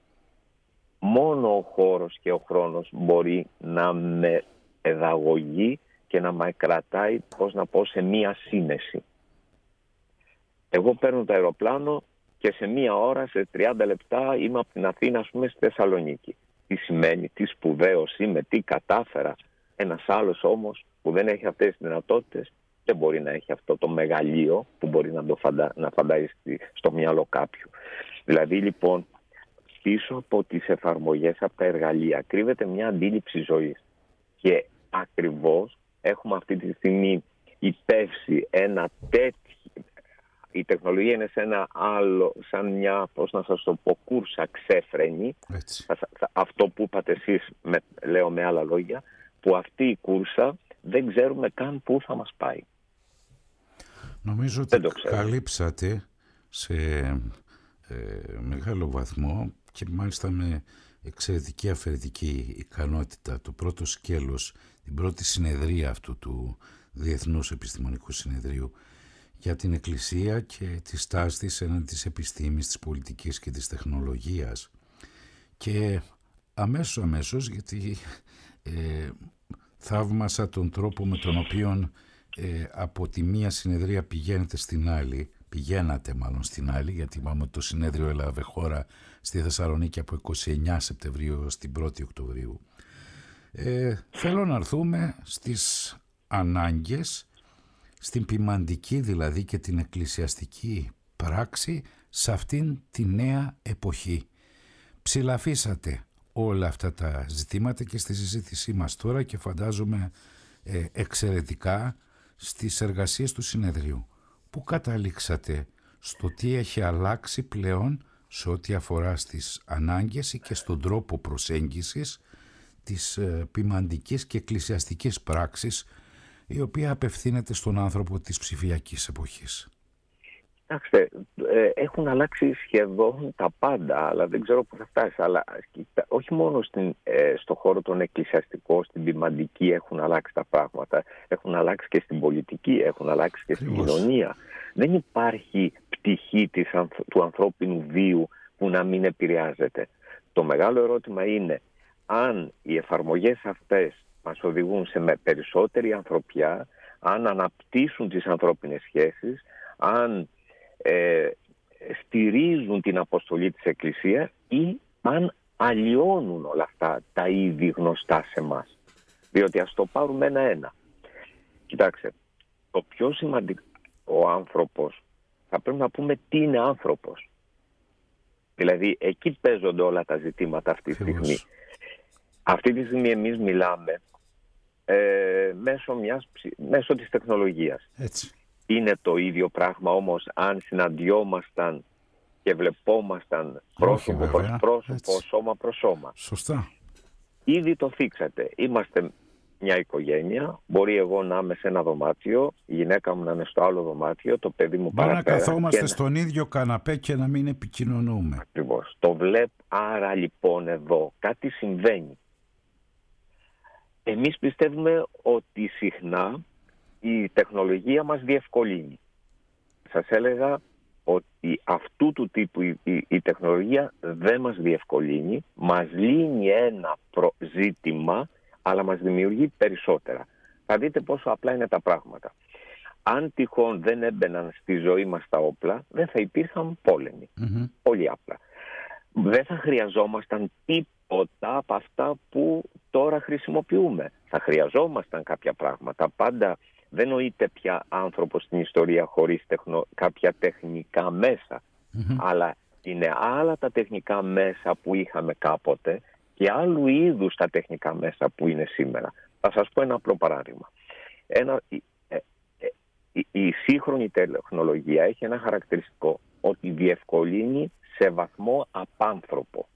Μόνο ο χώρος και ο χρόνος μπορεί να με παιδαγωγεί και να με κρατάει, σε μία σύνεση. Εγώ παίρνω το αεροπλάνο και σε 1 ώρα, σε 30 λεπτά είμαι από την Αθήνα, στη Θεσσαλονίκη. Τι σημαίνει, τι σπουδαίος είμαι, τι κατάφερα. Ένας άλλος όμως που δεν έχει αυτές τις δυνατότητες δεν μπορεί να έχει αυτό το μεγαλείο που μπορεί να φανταστεί στο μυαλό κάποιου. Δηλαδή λοιπόν πίσω από τις εφαρμογές, από τα εργαλεία κρύβεται μια αντίληψη ζωής. Και ακριβώς έχουμε αυτή τη στιγμή υπεύσει ένα τέτοιο. Η τεχνολογία είναι σε ένα άλλο, σαν μια, κούρσα ξέφρενη. Αυτό που είπατε εσείς, λέω με άλλα λόγια, που αυτή η κούρσα δεν ξέρουμε καν πού θα μας πάει. Νομίζω ότι καλύψατε σε μεγάλο βαθμό και μάλιστα με εξαιρετική αφαιρετική ικανότητα το πρώτο σκέλος, την πρώτη συνεδρία αυτού του Διεθνούς Επιστημονικού Συνεδρίου για την Εκκλησία και τη στάση της έναντι της επιστήμης, της πολιτικής και της τεχνολογίας. Και αμέσως γιατί θαύμασα τον τρόπο με τον οποίο από τη μία συνεδρία πηγαίνατε στην άλλη, στην άλλη, γιατί είπαμε ότι το συνέδριο έλαβε χώρα στη Θεσσαλονίκη από 29 Σεπτεμβρίου στην 1η Οκτωβρίου. Θέλω να έρθουμε στις ανάγκες, στην ποιμαντική δηλαδή και την εκκλησιαστική πράξη σε αυτήν τη νέα εποχή. Ψηλαφίσατε όλα αυτά τα ζητήματα και στη συζήτησή μας τώρα και φαντάζομαι εξαιρετικά στις εργασίες του συνεδρίου. Πού καταλήξατε στο τι έχει αλλάξει πλέον σε ό,τι αφορά στις ανάγκες και στον τρόπο προσέγγισης της ποιμαντικής και εκκλησιαστικής πράξης, η οποία απευθύνεται στον άνθρωπο της ψηφιακής εποχής? Κοιτάξτε, έχουν αλλάξει σχεδόν τα πάντα, αλλά δεν ξέρω πού θα φτάσει. Αλλά όχι μόνο στο χώρο των εκκλησιαστικών, στην ποιμαντική έχουν αλλάξει τα πράγματα. Έχουν αλλάξει και στην πολιτική, έχουν αλλάξει και στην κοινωνία. Δεν υπάρχει πτυχή του ανθρώπινου βίου που να μην επηρεάζεται. Το μεγάλο ερώτημα είναι αν οι εφαρμογές αυτές μας οδηγούν σε περισσότερη ανθρωπιά, αν αναπτύσσουν τις ανθρώπινες σχέσεις, αν στηρίζουν την αποστολή της Εκκλησίας ή αν αλλοιώνουν όλα αυτά τα ήδη γνωστά σε εμάς. Διότι ας το πάρουμε ένα-ένα. Κοιτάξτε, το πιο σημαντικό, ο άνθρωπος, θα πρέπει να πούμε τι είναι άνθρωπος. Δηλαδή εκεί παίζονται όλα τα ζητήματα αυτή τη στιγμή. Αυτή τη στιγμή εμείς μιλάμε μέσω της τεχνολογίας. Έτσι. Είναι το ίδιο πράγμα όμως αν συναντιόμασταν και βλεπόμασταν πρόσωπο προς πρόσωπο, έτσι, σώμα προς σώμα. Σωστά. Ήδη το θίξατε. Είμαστε μια οικογένεια. Μπορεί εγώ να είμαι σε ένα δωμάτιο, η γυναίκα μου να είναι στο άλλο δωμάτιο, το παιδί μου παραπέρα. Μπορεί να καθόμαστε στον ίδιο καναπέ και να μην επικοινωνούμε. Ακριβώς. Το βλέπω. Άρα λοιπόν εδώ κάτι συμβαίνει. Εμείς πιστεύουμε ότι συχνά η τεχνολογία μας διευκολύνει. Σας έλεγα ότι αυτού του τύπου η τεχνολογία δεν μας διευκολύνει, μας λύνει ένα ζήτημα, αλλά μας δημιουργεί περισσότερα. Θα δείτε πόσο απλά είναι τα πράγματα. Αν τυχόν δεν έμπαιναν στη ζωή μας τα όπλα, δεν θα υπήρχαν πόλεμοι. Πολύ απλά. Δεν θα χρειαζόμασταν τίποτα από αυτά που τώρα χρησιμοποιούμε. Θα χρειαζόμασταν κάποια πράγματα. Πάντα δεν νοείται πια άνθρωπος στην ιστορία χωρίς κάποια τεχνικά μέσα. Αλλά είναι άλλα τα τεχνικά μέσα που είχαμε κάποτε και άλλου είδους τα τεχνικά μέσα που είναι σήμερα. Θα σας πω ένα απλό παράδειγμα. Η σύγχρονη τεχνολογία έχει ένα χαρακτηριστικό, ότι διευκολύνει σε βαθμό απάνθρωπο.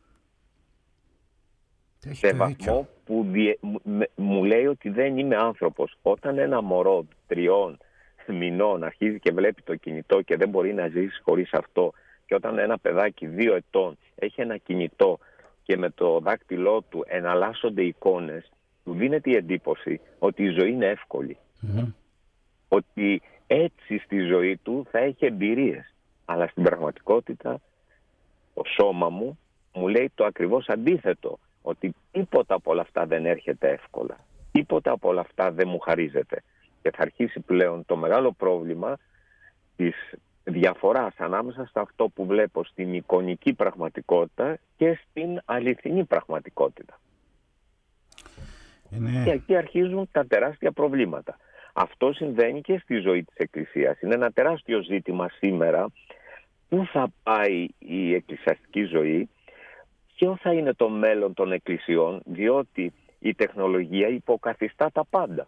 Σε βαθμό που μου λέει ότι δεν είμαι άνθρωπος. Όταν ένα μωρό 3 μηνών αρχίζει και βλέπει το κινητό και δεν μπορεί να ζήσει χωρίς αυτό, και όταν ένα παιδάκι 2 ετών έχει ένα κινητό και με το δάκτυλό του εναλλάσσονται εικόνες, του δίνεται η εντύπωση ότι η ζωή είναι εύκολη. Ότι έτσι στη ζωή του θα έχει εμπειρίες. Αλλά στην πραγματικότητα το σώμα μου λέει το ακριβώς αντίθετο. Ότι τίποτα από όλα αυτά δεν έρχεται εύκολα. Τίποτα από όλα αυτά δεν μου χαρίζεται. Και θα αρχίσει πλέον το μεγάλο πρόβλημα της διαφοράς ανάμεσα σε αυτό που βλέπω στην εικονική πραγματικότητα και στην αληθινή πραγματικότητα. Και εκεί αρχίζουν τα τεράστια προβλήματα. Αυτό συμβαίνει και στη ζωή της Εκκλησίας. Είναι ένα τεράστιο ζήτημα σήμερα. Πού θα πάει η εκκλησιαστική ζωή, ποιο θα είναι το μέλλον των εκκλησιών, διότι η τεχνολογία υποκαθιστά τα πάντα.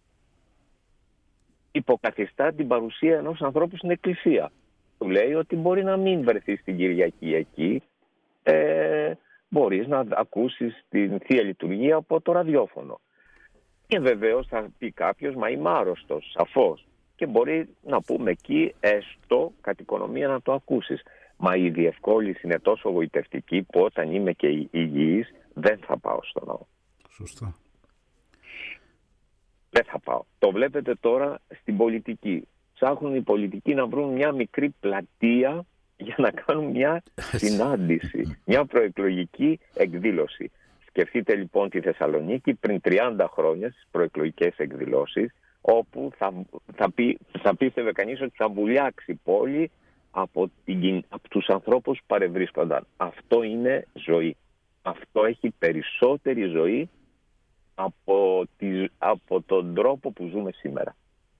Υποκαθιστά την παρουσία ενός ανθρώπου στην εκκλησία. Του λέει ότι μπορεί να μην βρεθεί την Κυριακή εκεί, μπορείς να ακούσεις την Θεία Λειτουργία από το ραδιόφωνο. Και βεβαίως θα πει κάποιος, μα είμαι άρρωστος, σαφώς. Και μπορεί να πούμε εκεί, έστω κατ' οικονομία να το ακούσεις. Μα η διευκόλυνση είναι τόσο γοητευτική που όταν είμαι και υγιής δεν θα πάω στο ναό. Σωστά. Δεν θα πάω. Το βλέπετε τώρα στην πολιτική. Ψάχνουν οι πολιτικοί να βρουν μια μικρή πλατεία για να κάνουν μια συνάντηση, μια προεκλογική εκδήλωση. Σκεφτείτε λοιπόν τη Θεσσαλονίκη πριν 30 χρόνια στις προεκλογικές εκδηλώσεις, όπου θα πίστευε κανείς ότι θα βουλιάξει η πόλη από τους ανθρώπους που παρευρίσκονταν. Αυτό είναι ζωή. Αυτό έχει περισσότερη ζωή από τον τρόπο που ζούμε σήμερα.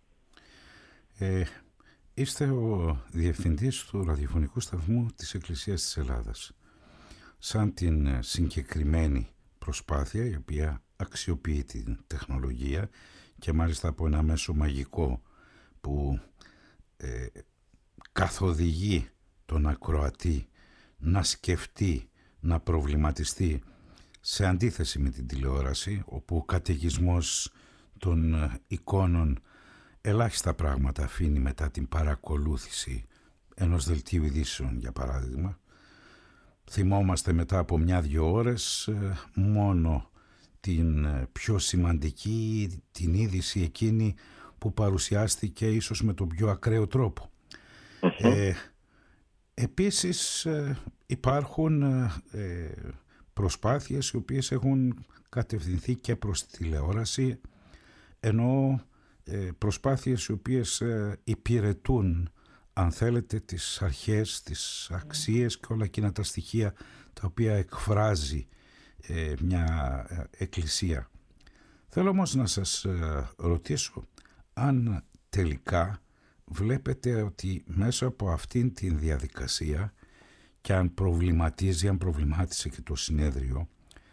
Είστε ο διευθυντής του ραδιοφωνικού σταθμού της Εκκλησίας της Ελλάδας. Σαν την συγκεκριμένη προσπάθεια η οποία αξιοποιεί την τεχνολογία και μάλιστα από ένα μέσο μαγικό που καθοδηγεί τον ακροατή να σκεφτεί, να προβληματιστεί, σε αντίθεση με την τηλεόραση, όπου ο καταιγισμός των εικόνων ελάχιστα πράγματα αφήνει μετά την παρακολούθηση ενός δελτίου ειδήσεων, για παράδειγμα. Θυμόμαστε μετά από 1-2 ώρες μόνο την πιο σημαντική, την είδηση εκείνη που παρουσιάστηκε ίσως με τον πιο ακραίο τρόπο. Επίσης υπάρχουν προσπάθειες οι οποίες έχουν κατευθυνθεί και προς τη τηλεόραση, ενώ προσπάθειες οι οποίες υπηρετούν, αν θέλετε, τις αρχές, τις αξίες και όλα εκείνα τα στοιχεία τα οποία εκφράζει μια εκκλησία. Θέλω όμως να σας ρωτήσω αν τελικά βλέπετε ότι μέσα από αυτήν την διαδικασία, και αν προβλημάτισε και το συνέδριο,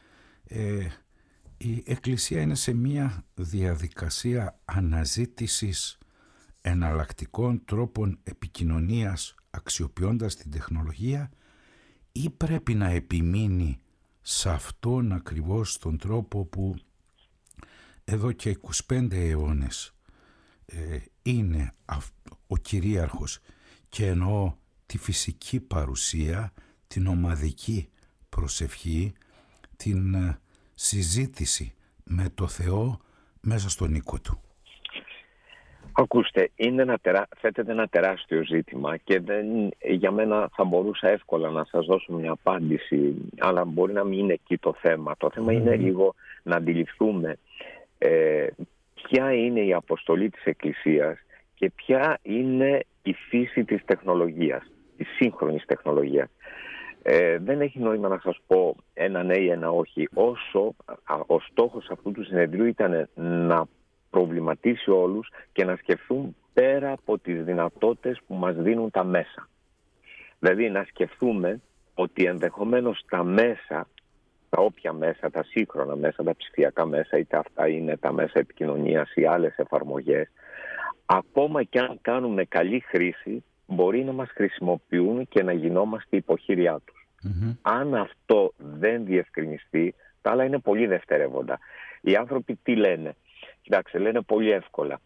η Εκκλησία είναι σε μια διαδικασία αναζήτησης εναλλακτικών τρόπων επικοινωνίας αξιοποιώντας την τεχνολογία, ή πρέπει να επιμείνει σε αυτόν ακριβώς τον τρόπο που εδώ και 25 αιώνες είναι ο κυρίαρχος, και εννοώ τη φυσική παρουσία, την ομαδική προσευχή, την συζήτηση με το Θεό μέσα στον οίκο του. Ακούστε, θέτεται ένα τεράστιο ζήτημα και για μένα θα μπορούσα εύκολα να σας δώσω μια απάντηση, αλλά μπορεί να μην είναι εκεί το θέμα. Το θέμα είναι λίγο να αντιληφθούμε ποια είναι η αποστολή της Εκκλησίας και ποια είναι η φύση της τεχνολογίας, της σύγχρονης τεχνολογίας. Δεν έχει νόημα να σας πω ένα ναι ή ένα όχι, όσο ο στόχος αυτού του συνεδρίου ήταν να προβληματίσει όλους και να σκεφτούν πέρα από τις δυνατότητες που μας δίνουν τα μέσα. Δηλαδή να σκεφτούμε ότι ενδεχομένως τα μέσα, τα όποια μέσα, τα σύγχρονα μέσα, τα ψηφιακά μέσα, είτε αυτά είναι τα μέσα επικοινωνίας ή άλλες εφαρμογές, ακόμα και αν κάνουμε καλή χρήση, μπορεί να μας χρησιμοποιούν και να γινόμαστε υποχείριά τους. Αν αυτό δεν διευκρινιστεί, τα άλλα είναι πολύ δευτερεύοντα. Οι άνθρωποι τι λένε? Κοιτάξτε, λένε πολύ εύκολα.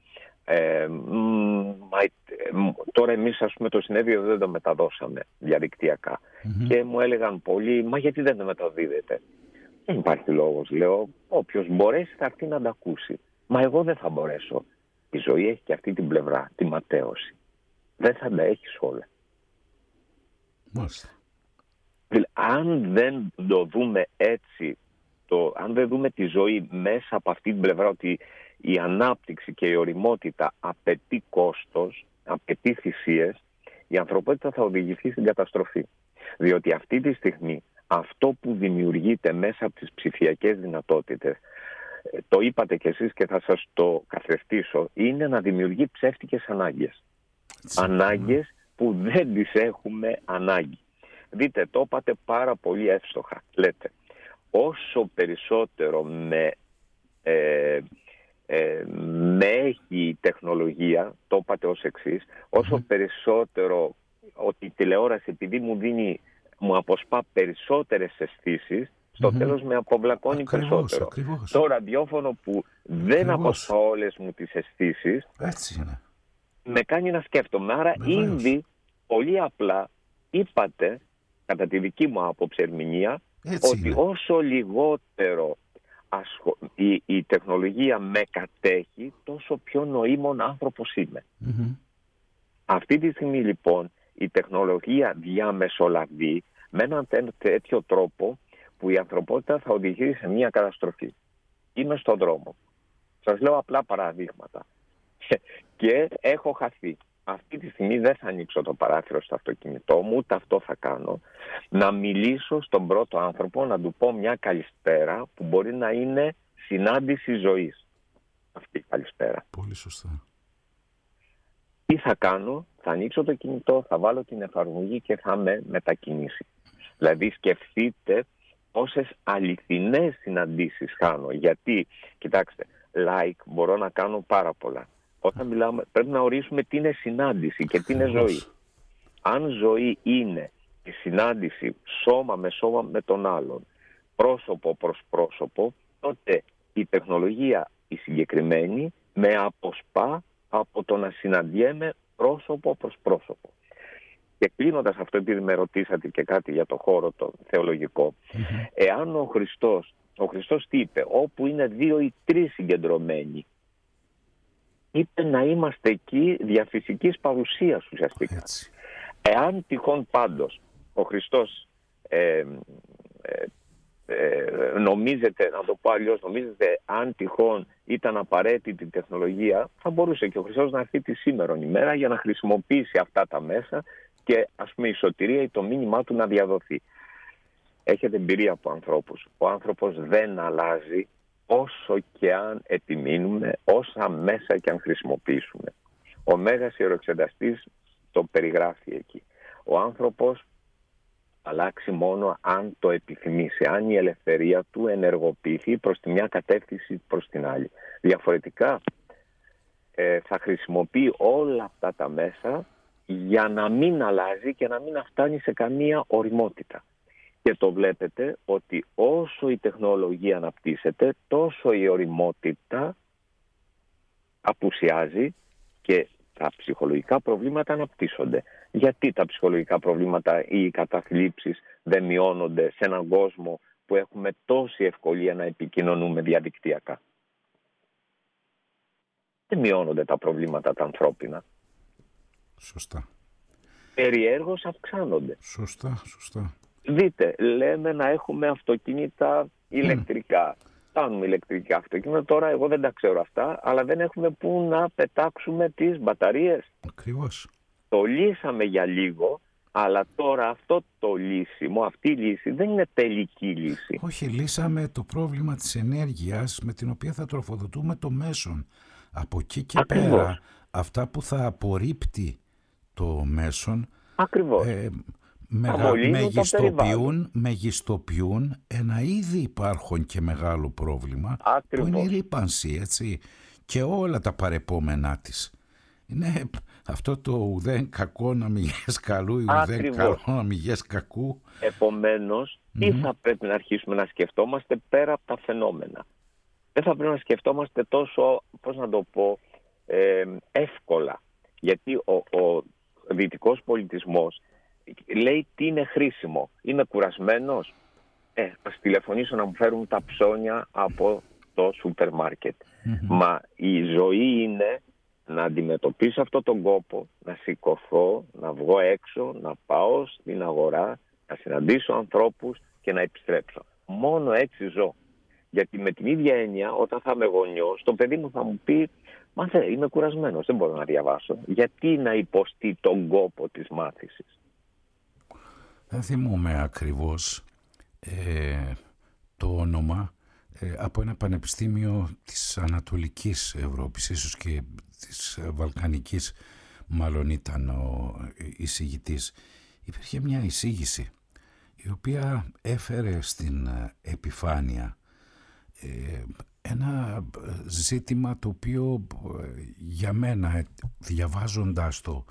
Τώρα εμείς, ας πούμε, το συνέδριο δεν το μεταδώσαμε διαδικτυακά. Και μου έλεγαν πολλοί, μα γιατί δεν το μεταδίδετε? Δεν υπάρχει λόγος, λέω. Όποιος μπορέσει θα έρθει να τα ακούσει. Μα εγώ δεν θα μπορέσω. Η ζωή έχει και αυτή την πλευρά, τη ματέωση. Δεν θα τα έχεις όλα. Μάλιστα. Αν δεν το δούμε έτσι, αν δεν δούμε τη ζωή μέσα από αυτή την πλευρά, ότι η ανάπτυξη και η ωριμότητα απαιτεί κόστος, απαιτεί θυσίες, η ανθρωπότητα θα οδηγηθεί στην καταστροφή. Διότι αυτή τη στιγμή αυτό που δημιουργείται μέσα από τις ψηφιακές δυνατότητες, το είπατε κι εσείς και θα σας το καθρεφτίσω, είναι να δημιουργεί ψεύτικες ανάγκες. Ανάγκες που δεν τις έχουμε ανάγκη. Δείτε, το είπατε πάρα πολύ εύστοχα. Λέτε, όσο περισσότερο με έχει η τεχνολογία, το είπατε ως εξής, όσο περισσότερο ότι η τηλεόραση, επειδή μου αποσπά περισσότερες αισθήσεις, στο τέλος με αποβλακώνει περισσότερο. Ακριβώς. Το ραδιόφωνο που δεν αποσπά όλες μου τις αισθήσεις, έτσι είναι, με κάνει να σκέφτομαι. Άρα ήδη πολύ απλά είπατε, κατά τη δική μου άποψη ερμηνεία, ότι είναι. Όσο λιγότερο η τεχνολογία με κατέχει, τόσο πιο νοήμων άνθρωπος είμαι. Αυτή τη στιγμή λοιπόν η τεχνολογία διαμεσολαβεί με έναν τέτοιο τρόπο που η ανθρωπότητα θα οδηγήσει σε μια καταστροφή. Είμαι στον δρόμο. Σας λέω απλά παραδείγματα. Και έχω χαθεί. Αυτή τη στιγμή δεν θα ανοίξω το παράθυρο στο αυτοκίνητό μου, ούτε αυτό θα κάνω. Να μιλήσω στον πρώτο άνθρωπο, να του πω μια καλησπέρα που μπορεί να είναι συνάντηση ζωής. Αυτή η καλησπέρα. Πολύ σωστά. Τι θα κάνω? Θα ανοίξω το κινητό, θα βάλω την εφαρμογή και θα με μετακινήσει. Δηλαδή σκεφτείτε πόσες αληθινές συναντήσεις χάνω. Γιατί, κοιτάξτε, like μπορώ να κάνω πάρα πολλά. Όταν μιλάμε, πρέπει να ορίσουμε τι είναι συνάντηση και τι είναι ζωή. Αν ζωή είναι η συνάντηση σώμα με τον άλλον, πρόσωπο προς πρόσωπο, τότε η τεχνολογία η συγκεκριμένη με αποσπά από το να συναντιέμαι πρόσωπο προς πρόσωπο. Και κλείνοντας αυτό, επειδή με ρωτήσατε και κάτι για το χώρο το θεολογικό, εάν ο Χριστός τι είπε? Όπου είναι 2 ή 3 συγκεντρωμένοι, είπε να είμαστε εκεί δια φυσικής παρουσίας ουσιαστικά. Εάν τυχόν πάντως ο Χριστός νομίζετε, να το πω αλλιώς, νομίζετε αν τυχόν ήταν απαραίτητη η τεχνολογία, θα μπορούσε και ο Χριστός να έρθει τη σήμερον ημέρα για να χρησιμοποιήσει αυτά τα μέσα και ας πούμε η σωτηρία ή το μήνυμά του να διαδοθεί. Έχετε εμπειρία από ανθρώπους. Ο άνθρωπος δεν αλλάζει όσο και αν επιμείνουμε, όσα μέσα και αν χρησιμοποιήσουμε. Ο Μέγας Ιεροεξεταστής το περιγράφει εκεί. Ο άνθρωπος αλλάξει μόνο αν το επιθυμήσει, αν η ελευθερία του ενεργοποιηθεί προς τη μια κατεύθυνση προς την άλλη. Διαφορετικά θα χρησιμοποιεί όλα αυτά τα μέσα για να μην αλλάζει και να μην φτάνει σε καμία ωριμότητα. Και το βλέπετε ότι όσο η τεχνολογία αναπτύσσεται, τόσο η ωριμότητα απουσιάζει και τα ψυχολογικά προβλήματα αναπτύσσονται. Γιατί τα ψυχολογικά προβλήματα ή οι καταθλίψεις δεν μειώνονται σε έναν κόσμο που έχουμε τόση ευκολία να επικοινωνούμε διαδικτυακά? Δεν μειώνονται τα προβλήματα τα ανθρώπινα. Σωστά. Περιέργως αυξάνονται. Σωστά. Δείτε, λέμε να έχουμε αυτοκίνητα ηλεκτρικά. φτάνουμε ηλεκτρικά αυτοκίνητα. Τώρα εγώ δεν τα ξέρω αυτά, αλλά δεν έχουμε πού να πετάξουμε τις μπαταρίες. Ακριβώς. Το λύσαμε για λίγο, αλλά τώρα αυτή η λύση δεν είναι τελική λύση. Όχι, λύσαμε το πρόβλημα της ενέργειας με την οποία θα τροφοδοτούμε το μέσον. Από εκεί και Ακριβώς. πέρα, αυτά που θα απορρίπτει το μέσον μεγιστοποιούν ένα ήδη υπάρχον και μεγάλο πρόβλημα. Ακριβώς. Που είναι η ρύπανση, έτσι, και όλα τα παρεπόμενά της. Είναι αυτό το ουδέν κακό να μηγές καλού ή ουδέν καλό να μηγές κακού. Επομένως, τι θα πρέπει να αρχίσουμε να σκεφτόμαστε πέρα από τα φαινόμενα. Δεν θα πρέπει να σκεφτόμαστε τόσο, πώς να το πω, εύκολα. Γιατί ο δυτικός πολιτισμός λέει τι είναι χρήσιμο. Είμαι κουρασμένος, ας τηλεφωνήσω να μου φέρουν τα ψώνια από το σούπερ μάρκετ. Μα η ζωή είναι να αντιμετωπίσω αυτόν τον κόπο, να σηκωθώ, να βγω έξω, να πάω στην αγορά, να συναντήσω ανθρώπους και να επιστρέψω. Μόνο έτσι ζω. Γιατί με την ίδια έννοια, όταν θα είμαι γονιός, το παιδί μου θα μου πει «Μα είμαι κουρασμένος, δεν μπορώ να διαβάσω». Γιατί να υποστεί τον κόπο της μάθησης? Δεν θυμούμαι ακριβώς το όνομα από ένα πανεπιστήμιο της Ανατολικής Ευρώπης, ίσως και της Βαλκανικής μάλλον ήταν ο εισηγητής. Υπήρχε μια εισήγηση η οποία έφερε στην επιφάνεια ένα ζήτημα το οποίο για μένα, διαβάζοντάς το,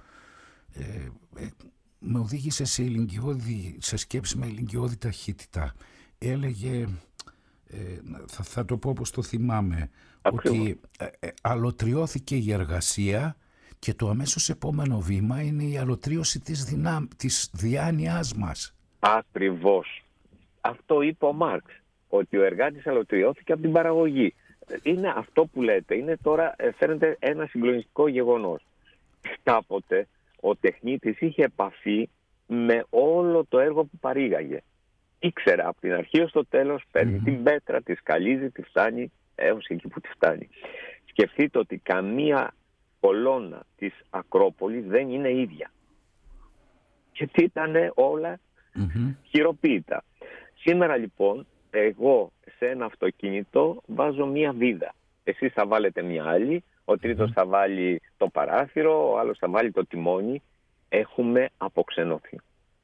με οδήγησε σε σκέψη με ηλικιώδη ταχύτητα. Έλεγε, θα το πω όπως το θυμάμαι, ότι αλωτριώθηκε η εργασία και το αμέσως επόμενο βήμα είναι η αλωτρίωση της διάνοιάς μας. Ακριβώς. Αυτό είπε ο Μάρξ, ότι ο εργάτης αλωτριώθηκε από την παραγωγή. Είναι αυτό που λέτε. Είναι τώρα, φαίνεται ένα συγκλονιστικό γεγονός. Κάποτε ο τεχνίτης είχε επαφή με όλο το έργο που παρήγαγε. Ήξερε από την αρχή ως το τέλος, παίρνει την πέτρα, τη σκαλίζει, τη φτάνει έως εκεί που τη φτάνει. Σκεφτείτε ότι καμία κολόνα της Ακρόπολης δεν είναι ίδια. Γιατί ήταν όλα χειροποίητα. Σήμερα λοιπόν, εγώ σε ένα αυτοκίνητο βάζω μία βίδα. Εσείς θα βάλετε μία άλλη, ο τρίτος θα βάλει το παράθυρο, ο άλλος θα βάλει το τιμόνι. Έχουμε αποξενωθεί.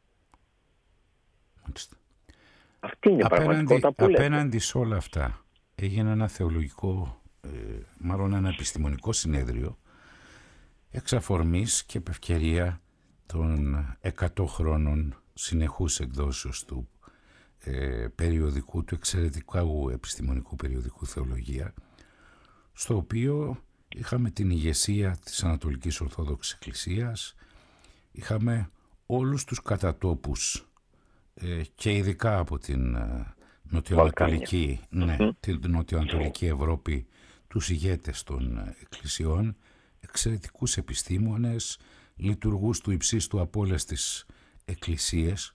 Αυτή είναι η πραγματικότητα που λέτε. Απέναντι σε όλα αυτά έγινε ένα θεολογικό, μάλλον ένα επιστημονικό συνέδριο εξ αφορμής και επευκαιρία των 100 χρόνων συνεχούς εκδόσεως του περιοδικού, του εξαιρετικού επιστημονικού περιοδικού Θεολογία, στο οποίο είχαμε την ηγεσία της Ανατολικής Ορθόδοξης Εκκλησίας, είχαμε όλους τους κατατόπους και ειδικά από την νοτιοανατολική, την νοτιοανατολική Ευρώπη, τους ηγέτες των εκκλησιών, εξαιρετικούς επιστήμονες, λειτουργούς του υψίστου από όλες τις εκκλησίες.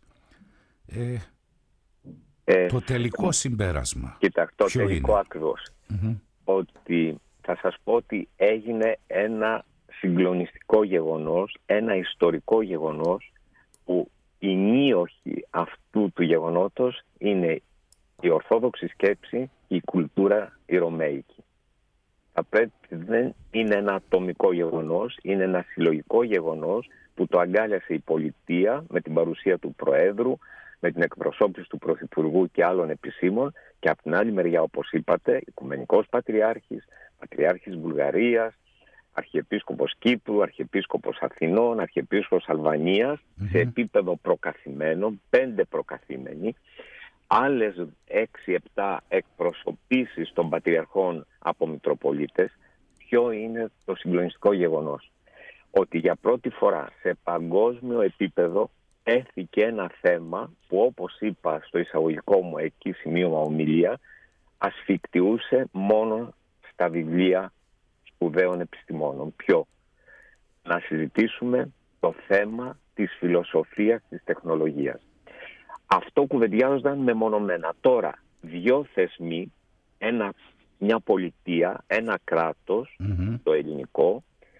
Το τελικό συμπέρασμα. Κοιτάξτε, το τελικό ακριβώς. Ότι θα σας πω ότι έγινε ένα συγκλονιστικό γεγονός, ένα ιστορικό γεγονός, που η νίοχη αυτού του γεγονότος είναι η ορθόδοξη σκέψη, η κουλτούρα η ρωμαϊκή. Δεν είναι ένα ατομικό γεγονός, είναι ένα συλλογικό γεγονός που το αγκάλιασε η πολιτεία με την παρουσία του Προέδρου, με την εκπροσώπηση του Πρωθυπουργού και άλλων επισήμων, και από την άλλη μεριά, όπως είπατε, Οικουμενικός Πατριάρχης, Πατριάρχης Βουλγαρίας, Αρχιεπίσκοπος Κύπρου, Αρχιεπίσκοπος Αθηνών, Αρχιεπίσκοπος Αλβανίας, σε επίπεδο προκαθημένων, 5 προκαθήμενοι, άλλες 6-7 εκπροσωπήσεις των Πατριαρχών από Μητροπολίτες. Ποιο είναι το συγκλονιστικό γεγονός? Ότι για πρώτη φορά σε παγκόσμιο επίπεδο έθηκε ένα θέμα που, όπως είπα στο εισαγωγικό μου εκεί σημείωμα ομιλία, ασφικτιούσε μόνο στα βιβλία σπουδαίων επιστημόνων. Ποιο? Να συζητήσουμε το θέμα της φιλοσοφίας της τεχνολογίας. Αυτό κουβεντιάζονταν μεμονωμένα. Τώρα 2 θεσμοί μια πολιτεία, ένα κράτος, το ελληνικό,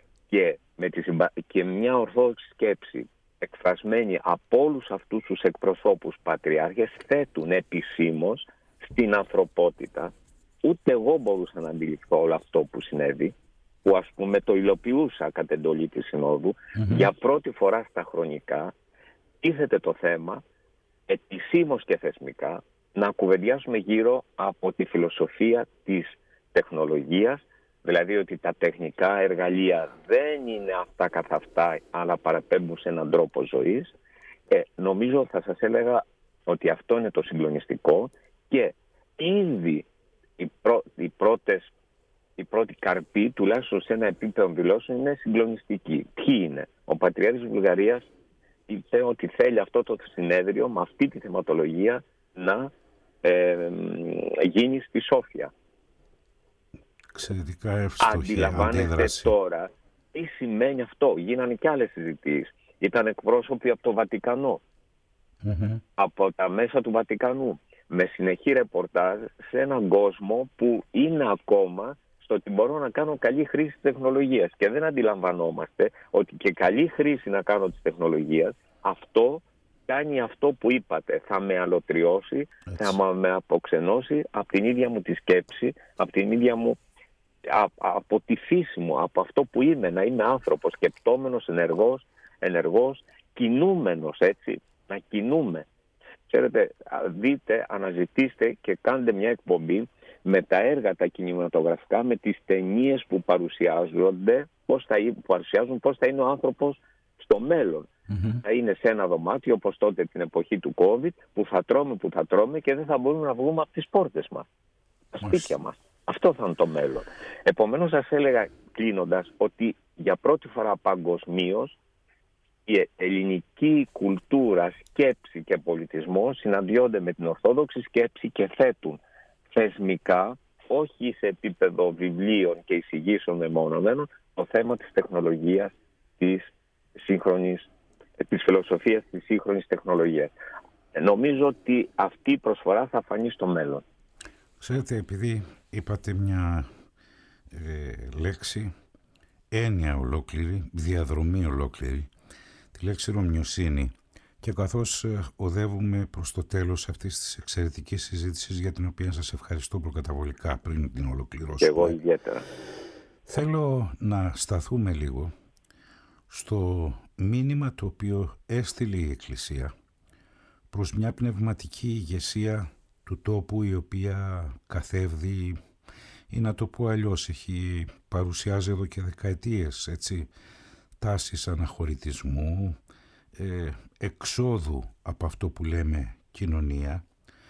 και μια ορθόδοξη σκέψη εκφρασμένη από όλους αυτούς τους εκπροσώπους πατριάρχες θέτουν επισήμως στην ανθρωπότητα. Ούτε εγώ μπορούσα να αντιληφθώ όλο αυτό που συνέβη, που ας πούμε το υλοποιούσα κατ' εντολή της Συνόδου. Για πρώτη φορά στα χρονικά τίθεται το θέμα επισήμως και θεσμικά να κουβεντιάσουμε γύρω από τη φιλοσοφία της τεχνολογίας, δηλαδή ότι τα τεχνικά εργαλεία δεν είναι αυτά καθ' αυτά, αλλά παραπέμπουν σε έναν τρόπο ζωής. Νομίζω θα σας έλεγα ότι αυτό είναι το συγκλονιστικό, και ήδη η πρώτη καρπή, τουλάχιστον σε ένα επίπεδο δηλώσεων, είναι συγκλονιστική. Ποιοι είναι? Ο Πατριάρχης της Βουλγαρίας είπε ότι θέλει αυτό το συνέδριο με αυτή τη θεματολογία να γίνει στη Σόφια. Εξαιρετικά εύστοχη αντιλαμβάνεστε αντίδραση. Τώρα τι σημαίνει αυτό? Γίνανε και άλλες συζητήσεις. Ήταν εκπρόσωποι από το Βατικανό, από τα μέσα του Βατικανού, με συνεχή ρεπορτάζ σε έναν κόσμο που είναι ακόμα στο ότι μπορώ να κάνω καλή χρήση της τεχνολογίας, και δεν αντιλαμβανόμαστε ότι και καλή χρήση να κάνω της τεχνολογίας, αυτό κάνει αυτό που είπατε, θα με αλωτριώσει, θα με αποξενώσει από την ίδια μου τη σκέψη, από την ίδια μου, από τη φύση μου, από αυτό που είμαι, να είμαι άνθρωπος, σκεπτόμενος, ενεργός, κινούμενος, έτσι, να κινούμε. Ξέρετε, δείτε, αναζητήστε και κάντε μια εκπομπή με τα έργα τα κινηματογραφικά, με τις ταινίες που παρουσιάζονται, πώς θα είναι ο άνθρωπος στο μέλλον. Θα είναι σε ένα δωμάτιο, όπως τότε την εποχή του COVID, που θα τρώμε και δεν θα μπορούμε να βγούμε από τις πόρτες μας, τα σπίτια μας. Αυτό θα είναι το μέλλον. Επομένως, σας έλεγα κλείνοντας ότι για πρώτη φορά παγκοσμίως η ελληνική κουλτούρα, σκέψη και πολιτισμός συναντιόνται με την ορθόδοξη σκέψη και θέτουν θεσμικά, όχι σε επίπεδο βιβλίων και εισηγήσεων μεμονωμένων, το θέμα της τεχνολογίας, της φιλοσοφίας της σύγχρονης τεχνολογίας. Νομίζω ότι αυτή η προσφορά θα φανεί στο μέλλον. Ξέρετε, επειδή είπατε μια λέξη, έννοια ολόκληρη, διαδρομή ολόκληρη, τη λέξη ρωμιοσύνη, και καθώς οδεύουμε προς το τέλος αυτής της εξαιρετικής συζήτησης, για την οποία σας ευχαριστώ προκαταβολικά πριν την ολοκληρώσουμε. Και εγώ ιδιαίτερα. Θέλω να σταθούμε λίγο στο μήνυμα το οποίο έστειλε η Εκκλησία προς μια πνευματική ηγεσία του τόπου, η οποία καθεύδει, ή να το πω αλλιώς, παρουσιάζει εδώ και δεκαετίες, έτσι, τάσεις αναχωρητισμού, εξόδου από αυτό που λέμε κοινωνία,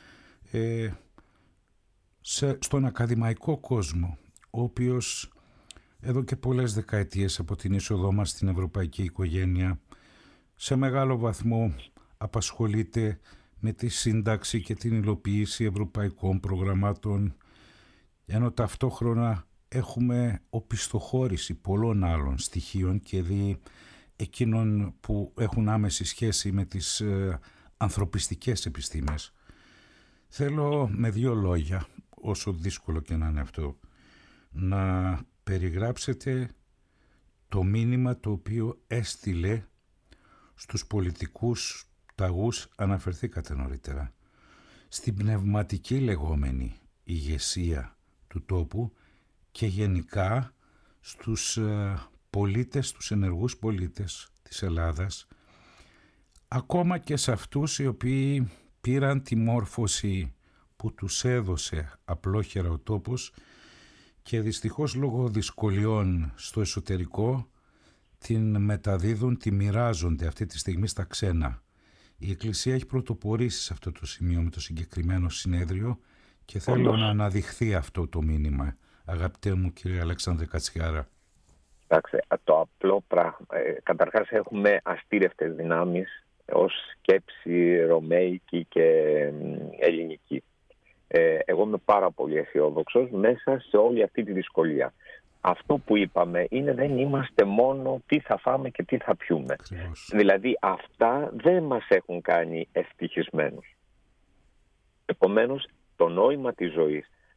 στον ακαδημαϊκό κόσμο, ο οποίος εδώ και πολλές δεκαετίες από την είσοδό μας στην ευρωπαϊκή οικογένεια σε μεγάλο βαθμό απασχολείται με τη σύνταξη και την υλοποίηση ευρωπαϊκών προγραμμάτων, ενώ ταυτόχρονα έχουμε οπισθοχώρηση πολλών άλλων στοιχείων και δι' εκείνων που έχουν άμεση σχέση με τις ανθρωπιστικές επιστήμες. Θέλω με 2 λόγια, όσο δύσκολο και να είναι αυτό, να περιγράψετε το μήνυμα το οποίο έστειλε στους πολιτικούς ταγούς, αναφερθήκατε νωρίτερα, στην πνευματική λεγόμενη ηγεσία του τόπου και γενικά στους πολίτες, τους ενεργούς πολίτες της Ελλάδας, ακόμα και σε αυτούς οι οποίοι πήραν τη μόρφωση που τους έδωσε απλόχερα ο τόπος και δυστυχώς λόγω δυσκολιών στο εσωτερικό την μεταδίδουν, τη μοιράζονται αυτή τη στιγμή στα ξένα. Η Εκκλησία έχει πρωτοπορήσει σε αυτό το σημείο με το συγκεκριμένο συνέδριο και θέλω να αναδειχθεί αυτό το μήνυμα. Αγαπητέ μου κύριε Αλέξανδρε Κατσιάρα. Κοιτάξτε, το απλό πράγμα. Καταρχάς έχουμε αστήρευτες δυνάμεις ως σκέψη ρωμαϊκή και ελληνική. Εγώ είμαι πάρα πολύ αισιόδοξος μέσα σε όλη αυτή τη δυσκολία. Αυτό που είπαμε είναι δεν είμαστε μόνο τι θα φάμε και τι θα πιούμε. Ακριβώς. Δηλαδή αυτά δεν μας έχουν κάνει ευτυχισμένους. Επομένως το νόημα της ζωής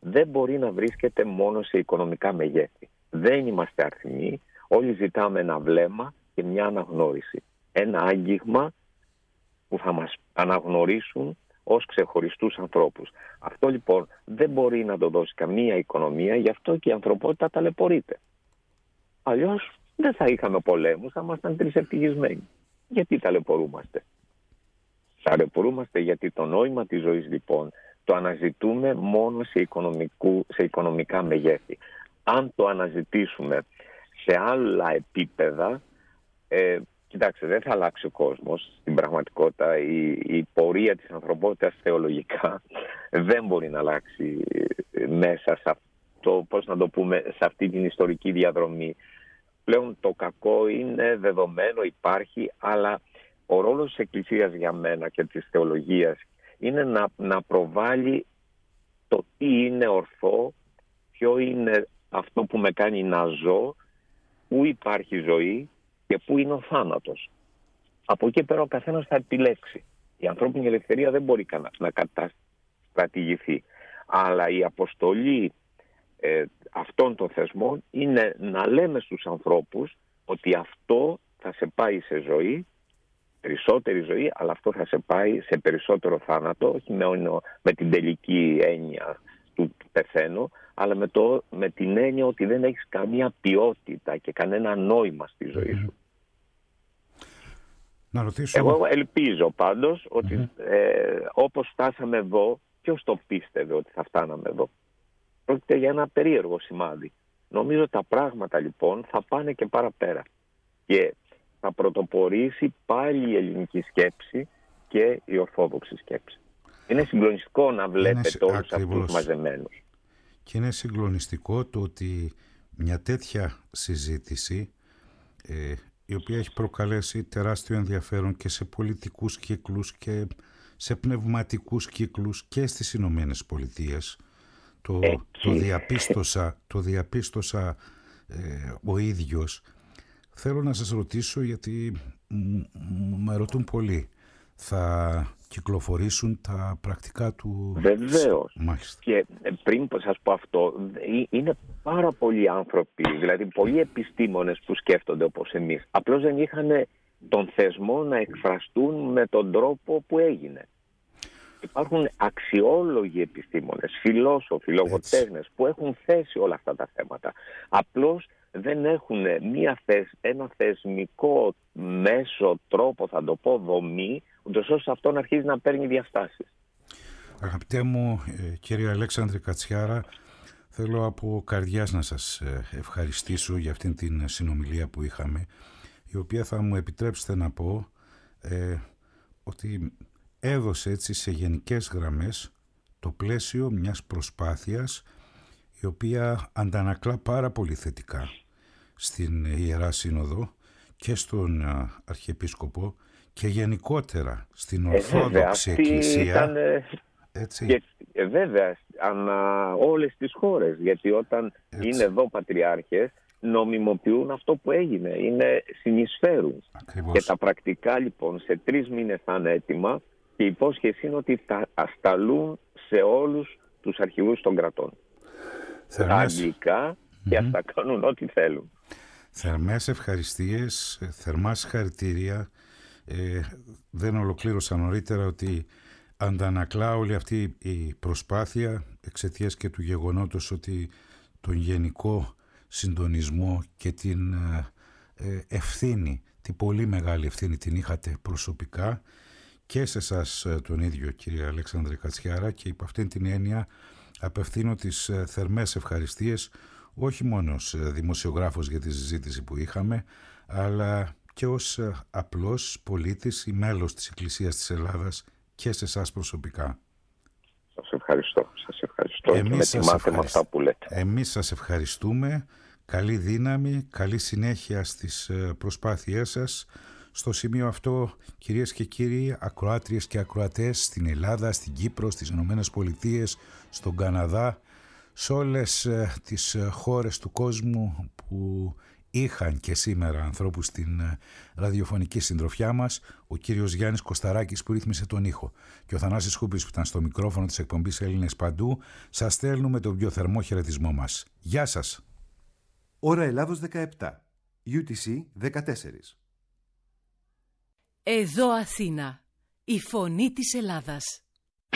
δεν μπορεί να βρίσκεται μόνο σε οικονομικά μεγέθη. Δεν είμαστε αριθμοί, όλοι ζητάμε ένα βλέμμα και μια αναγνώριση. Ένα άγγιγμα που θα μας αναγνωρίσουν ως ξεχωριστούς ανθρώπους. Αυτό λοιπόν δεν μπορεί να το δώσει καμία οικονομία, γι' αυτό και η ανθρωπότητα ταλαιπωρείται. Αλλιώς δεν θα είχαμε πολέμους, θα ήμασταν τρισευτυχισμένοι. Γιατί ταλαιπωρούμαστε? Ταλαιπωρούμαστε γιατί το νόημα της ζωής λοιπόν το αναζητούμε μόνο σε οικονομικά μεγέθη. Αν το αναζητήσουμε σε άλλα επίπεδα, κοιτάξτε, δεν θα αλλάξει ο κόσμος. Στην πραγματικότητα η πορεία της ανθρωπότητας θεολογικά δεν μπορεί να αλλάξει μέσα σε αυτό, πώς να το πούμε, σε αυτή την ιστορική διαδρομή. Πλέον το κακό είναι δεδομένο, υπάρχει, αλλά ο ρόλος της Εκκλησίας για μένα και της θεολογίας είναι να προβάλλει το τι είναι ορθό, ποιο είναι αυτό που με κάνει να ζω, πού υπάρχει ζωή και πού είναι ο θάνατος. Από εκεί πέρα ο καθένας θα επιλέξει. Η ανθρώπινη ελευθερία δεν μπορεί να καταστρατηγηθεί. Αλλά η αποστολή αυτών των θεσμών είναι να λέμε στους ανθρώπους ότι αυτό θα σε πάει σε ζωή, περισσότερη ζωή, αλλά αυτό θα σε πάει σε περισσότερο θάνατο, όχι με την τελική έννοια του πεθαίνω, αλλά με την έννοια ότι δεν έχεις καμία ποιότητα και κανένα νόημα στη ζωή σου. Να ρωτήσω... Εγώ ελπίζω πάντως ότι όπως φτάσαμε εδώ, ποιος το πίστευε ότι θα φτάναμε εδώ? Πρόκειται για ένα περίεργο σημάδι. Νομίζω τα πράγματα λοιπόν θα πάνε και παραπέρα. Και θα πρωτοπορήσει πάλι η ελληνική σκέψη και η ορθόδοξη σκέψη. Είναι συγκλονιστικό να βλέπετε όλους αυτούς μαζεμένους. Και είναι συγκλονιστικό το ότι μια τέτοια συζήτηση, η οποία έχει προκαλέσει τεράστιο ενδιαφέρον και σε πολιτικούς κύκλους και σε πνευματικούς κύκλους και στις Ηνωμένες Πολιτείες, το διαπίστωσα ο ίδιος. Θέλω να σας ρωτήσω, γιατί με ρωτούν πολλοί, θα κυκλοφορήσουν τα πρακτικά του? Βεβαίως. Μάλιστα. Και πριν σας πω αυτό, είναι πάρα πολλοί άνθρωποι, δηλαδή πολλοί επιστήμονες που σκέφτονται όπως εμείς. Απλώς δεν είχαν τον θεσμό να εκφραστούν με τον τρόπο που έγινε. Υπάρχουν αξιόλογοι επιστήμονες, φιλόσοφοι, λογοτέχνες που έχουν θέσει όλα αυτά τα θέματα. Απλώς δεν έχουν ένα θεσμικό μέσο, τρόπο, θα το πω, δομή, ούτως ώστε αυτό να αρχίζει να παίρνει διαστάσεις. Αγαπητέ μου κύριε Αλέξανδρε Κατσιάρα, θέλω από καρδιάς να σας ευχαριστήσω για αυτήν την συνομιλία που είχαμε, η οποία θα μου επιτρέψετε να πω ότι έδωσε έτσι σε γενικές γραμμές το πλαίσιο μιας προσπάθειας η οποία αντανακλά πάρα πολύ θετικά στην Ιερά Σύνοδο και στον Αρχιεπίσκοπο και γενικότερα στην Ορθόδοξη Εκκλησία. Έτσι. Και βέβαια ανά όλες τις χώρες, γιατί όταν είναι εδώ πατριάρχες νομιμοποιούν αυτό που έγινε, συνεισφέρουν. Ακριβώς. Και τα πρακτικά λοιπόν σε 3 μήνες θα είναι έτοιμα και η υπόσχεση είναι ότι θα ασταλούν σε όλους τους αρχηγούς των κρατών. Τα αγγλικά και ας τα κάνουν ό,τι θέλουν. Θερμές ευχαριστίες, θερμά συγχαρητήρια. Δεν ολοκλήρωσα νωρίτερα ότι αντανακλά όλη αυτή η προσπάθεια εξαιτίας και του γεγονότος ότι τον γενικό συντονισμό και την ευθύνη, την πολύ μεγάλη ευθύνη την είχατε προσωπικά και σε εσάς τον ίδιο κύριε Αλέξανδρε Κατσιάρα, και υπ' αυτήν την έννοια απευθύνω τις θερμές ευχαριστίες όχι μόνο ως δημοσιογράφος για τη συζήτηση που είχαμε, αλλά και ως απλός πολίτης ή μέλος της Εκκλησίας της Ελλάδας και σε εσάς προσωπικά. Σας ευχαριστώ. Εμείς και με τιμάτε με αυτά που λέτε. Εμείς σας ευχαριστούμε. Καλή δύναμη, καλή συνέχεια στις προσπάθειές σας. Στο σημείο αυτό, κυρίες και κύριοι, ακροάτριες και ακροατές στην Ελλάδα, στην Κύπρο, στις Ηνωμένες Πολιτείες, στον Καναδά, σε όλες τις χώρες του κόσμου που είχαν και σήμερα ανθρώπους στην ραδιοφωνική συντροφιά μας, ο κύριος Γιάννης Κωσταράκης που ρύθμισε τον ήχο και ο Θανάσης Χούπης που ήταν στο μικρόφωνο της εκπομπής Έλληνες Παντού. Σας στέλνουμε τον πιο θερμό χαιρετισμό μας. Γεια σας. Ώρα Ελλάδος 17, UTC 14. Εδώ Αθήνα, η φωνή της Ελλάδας.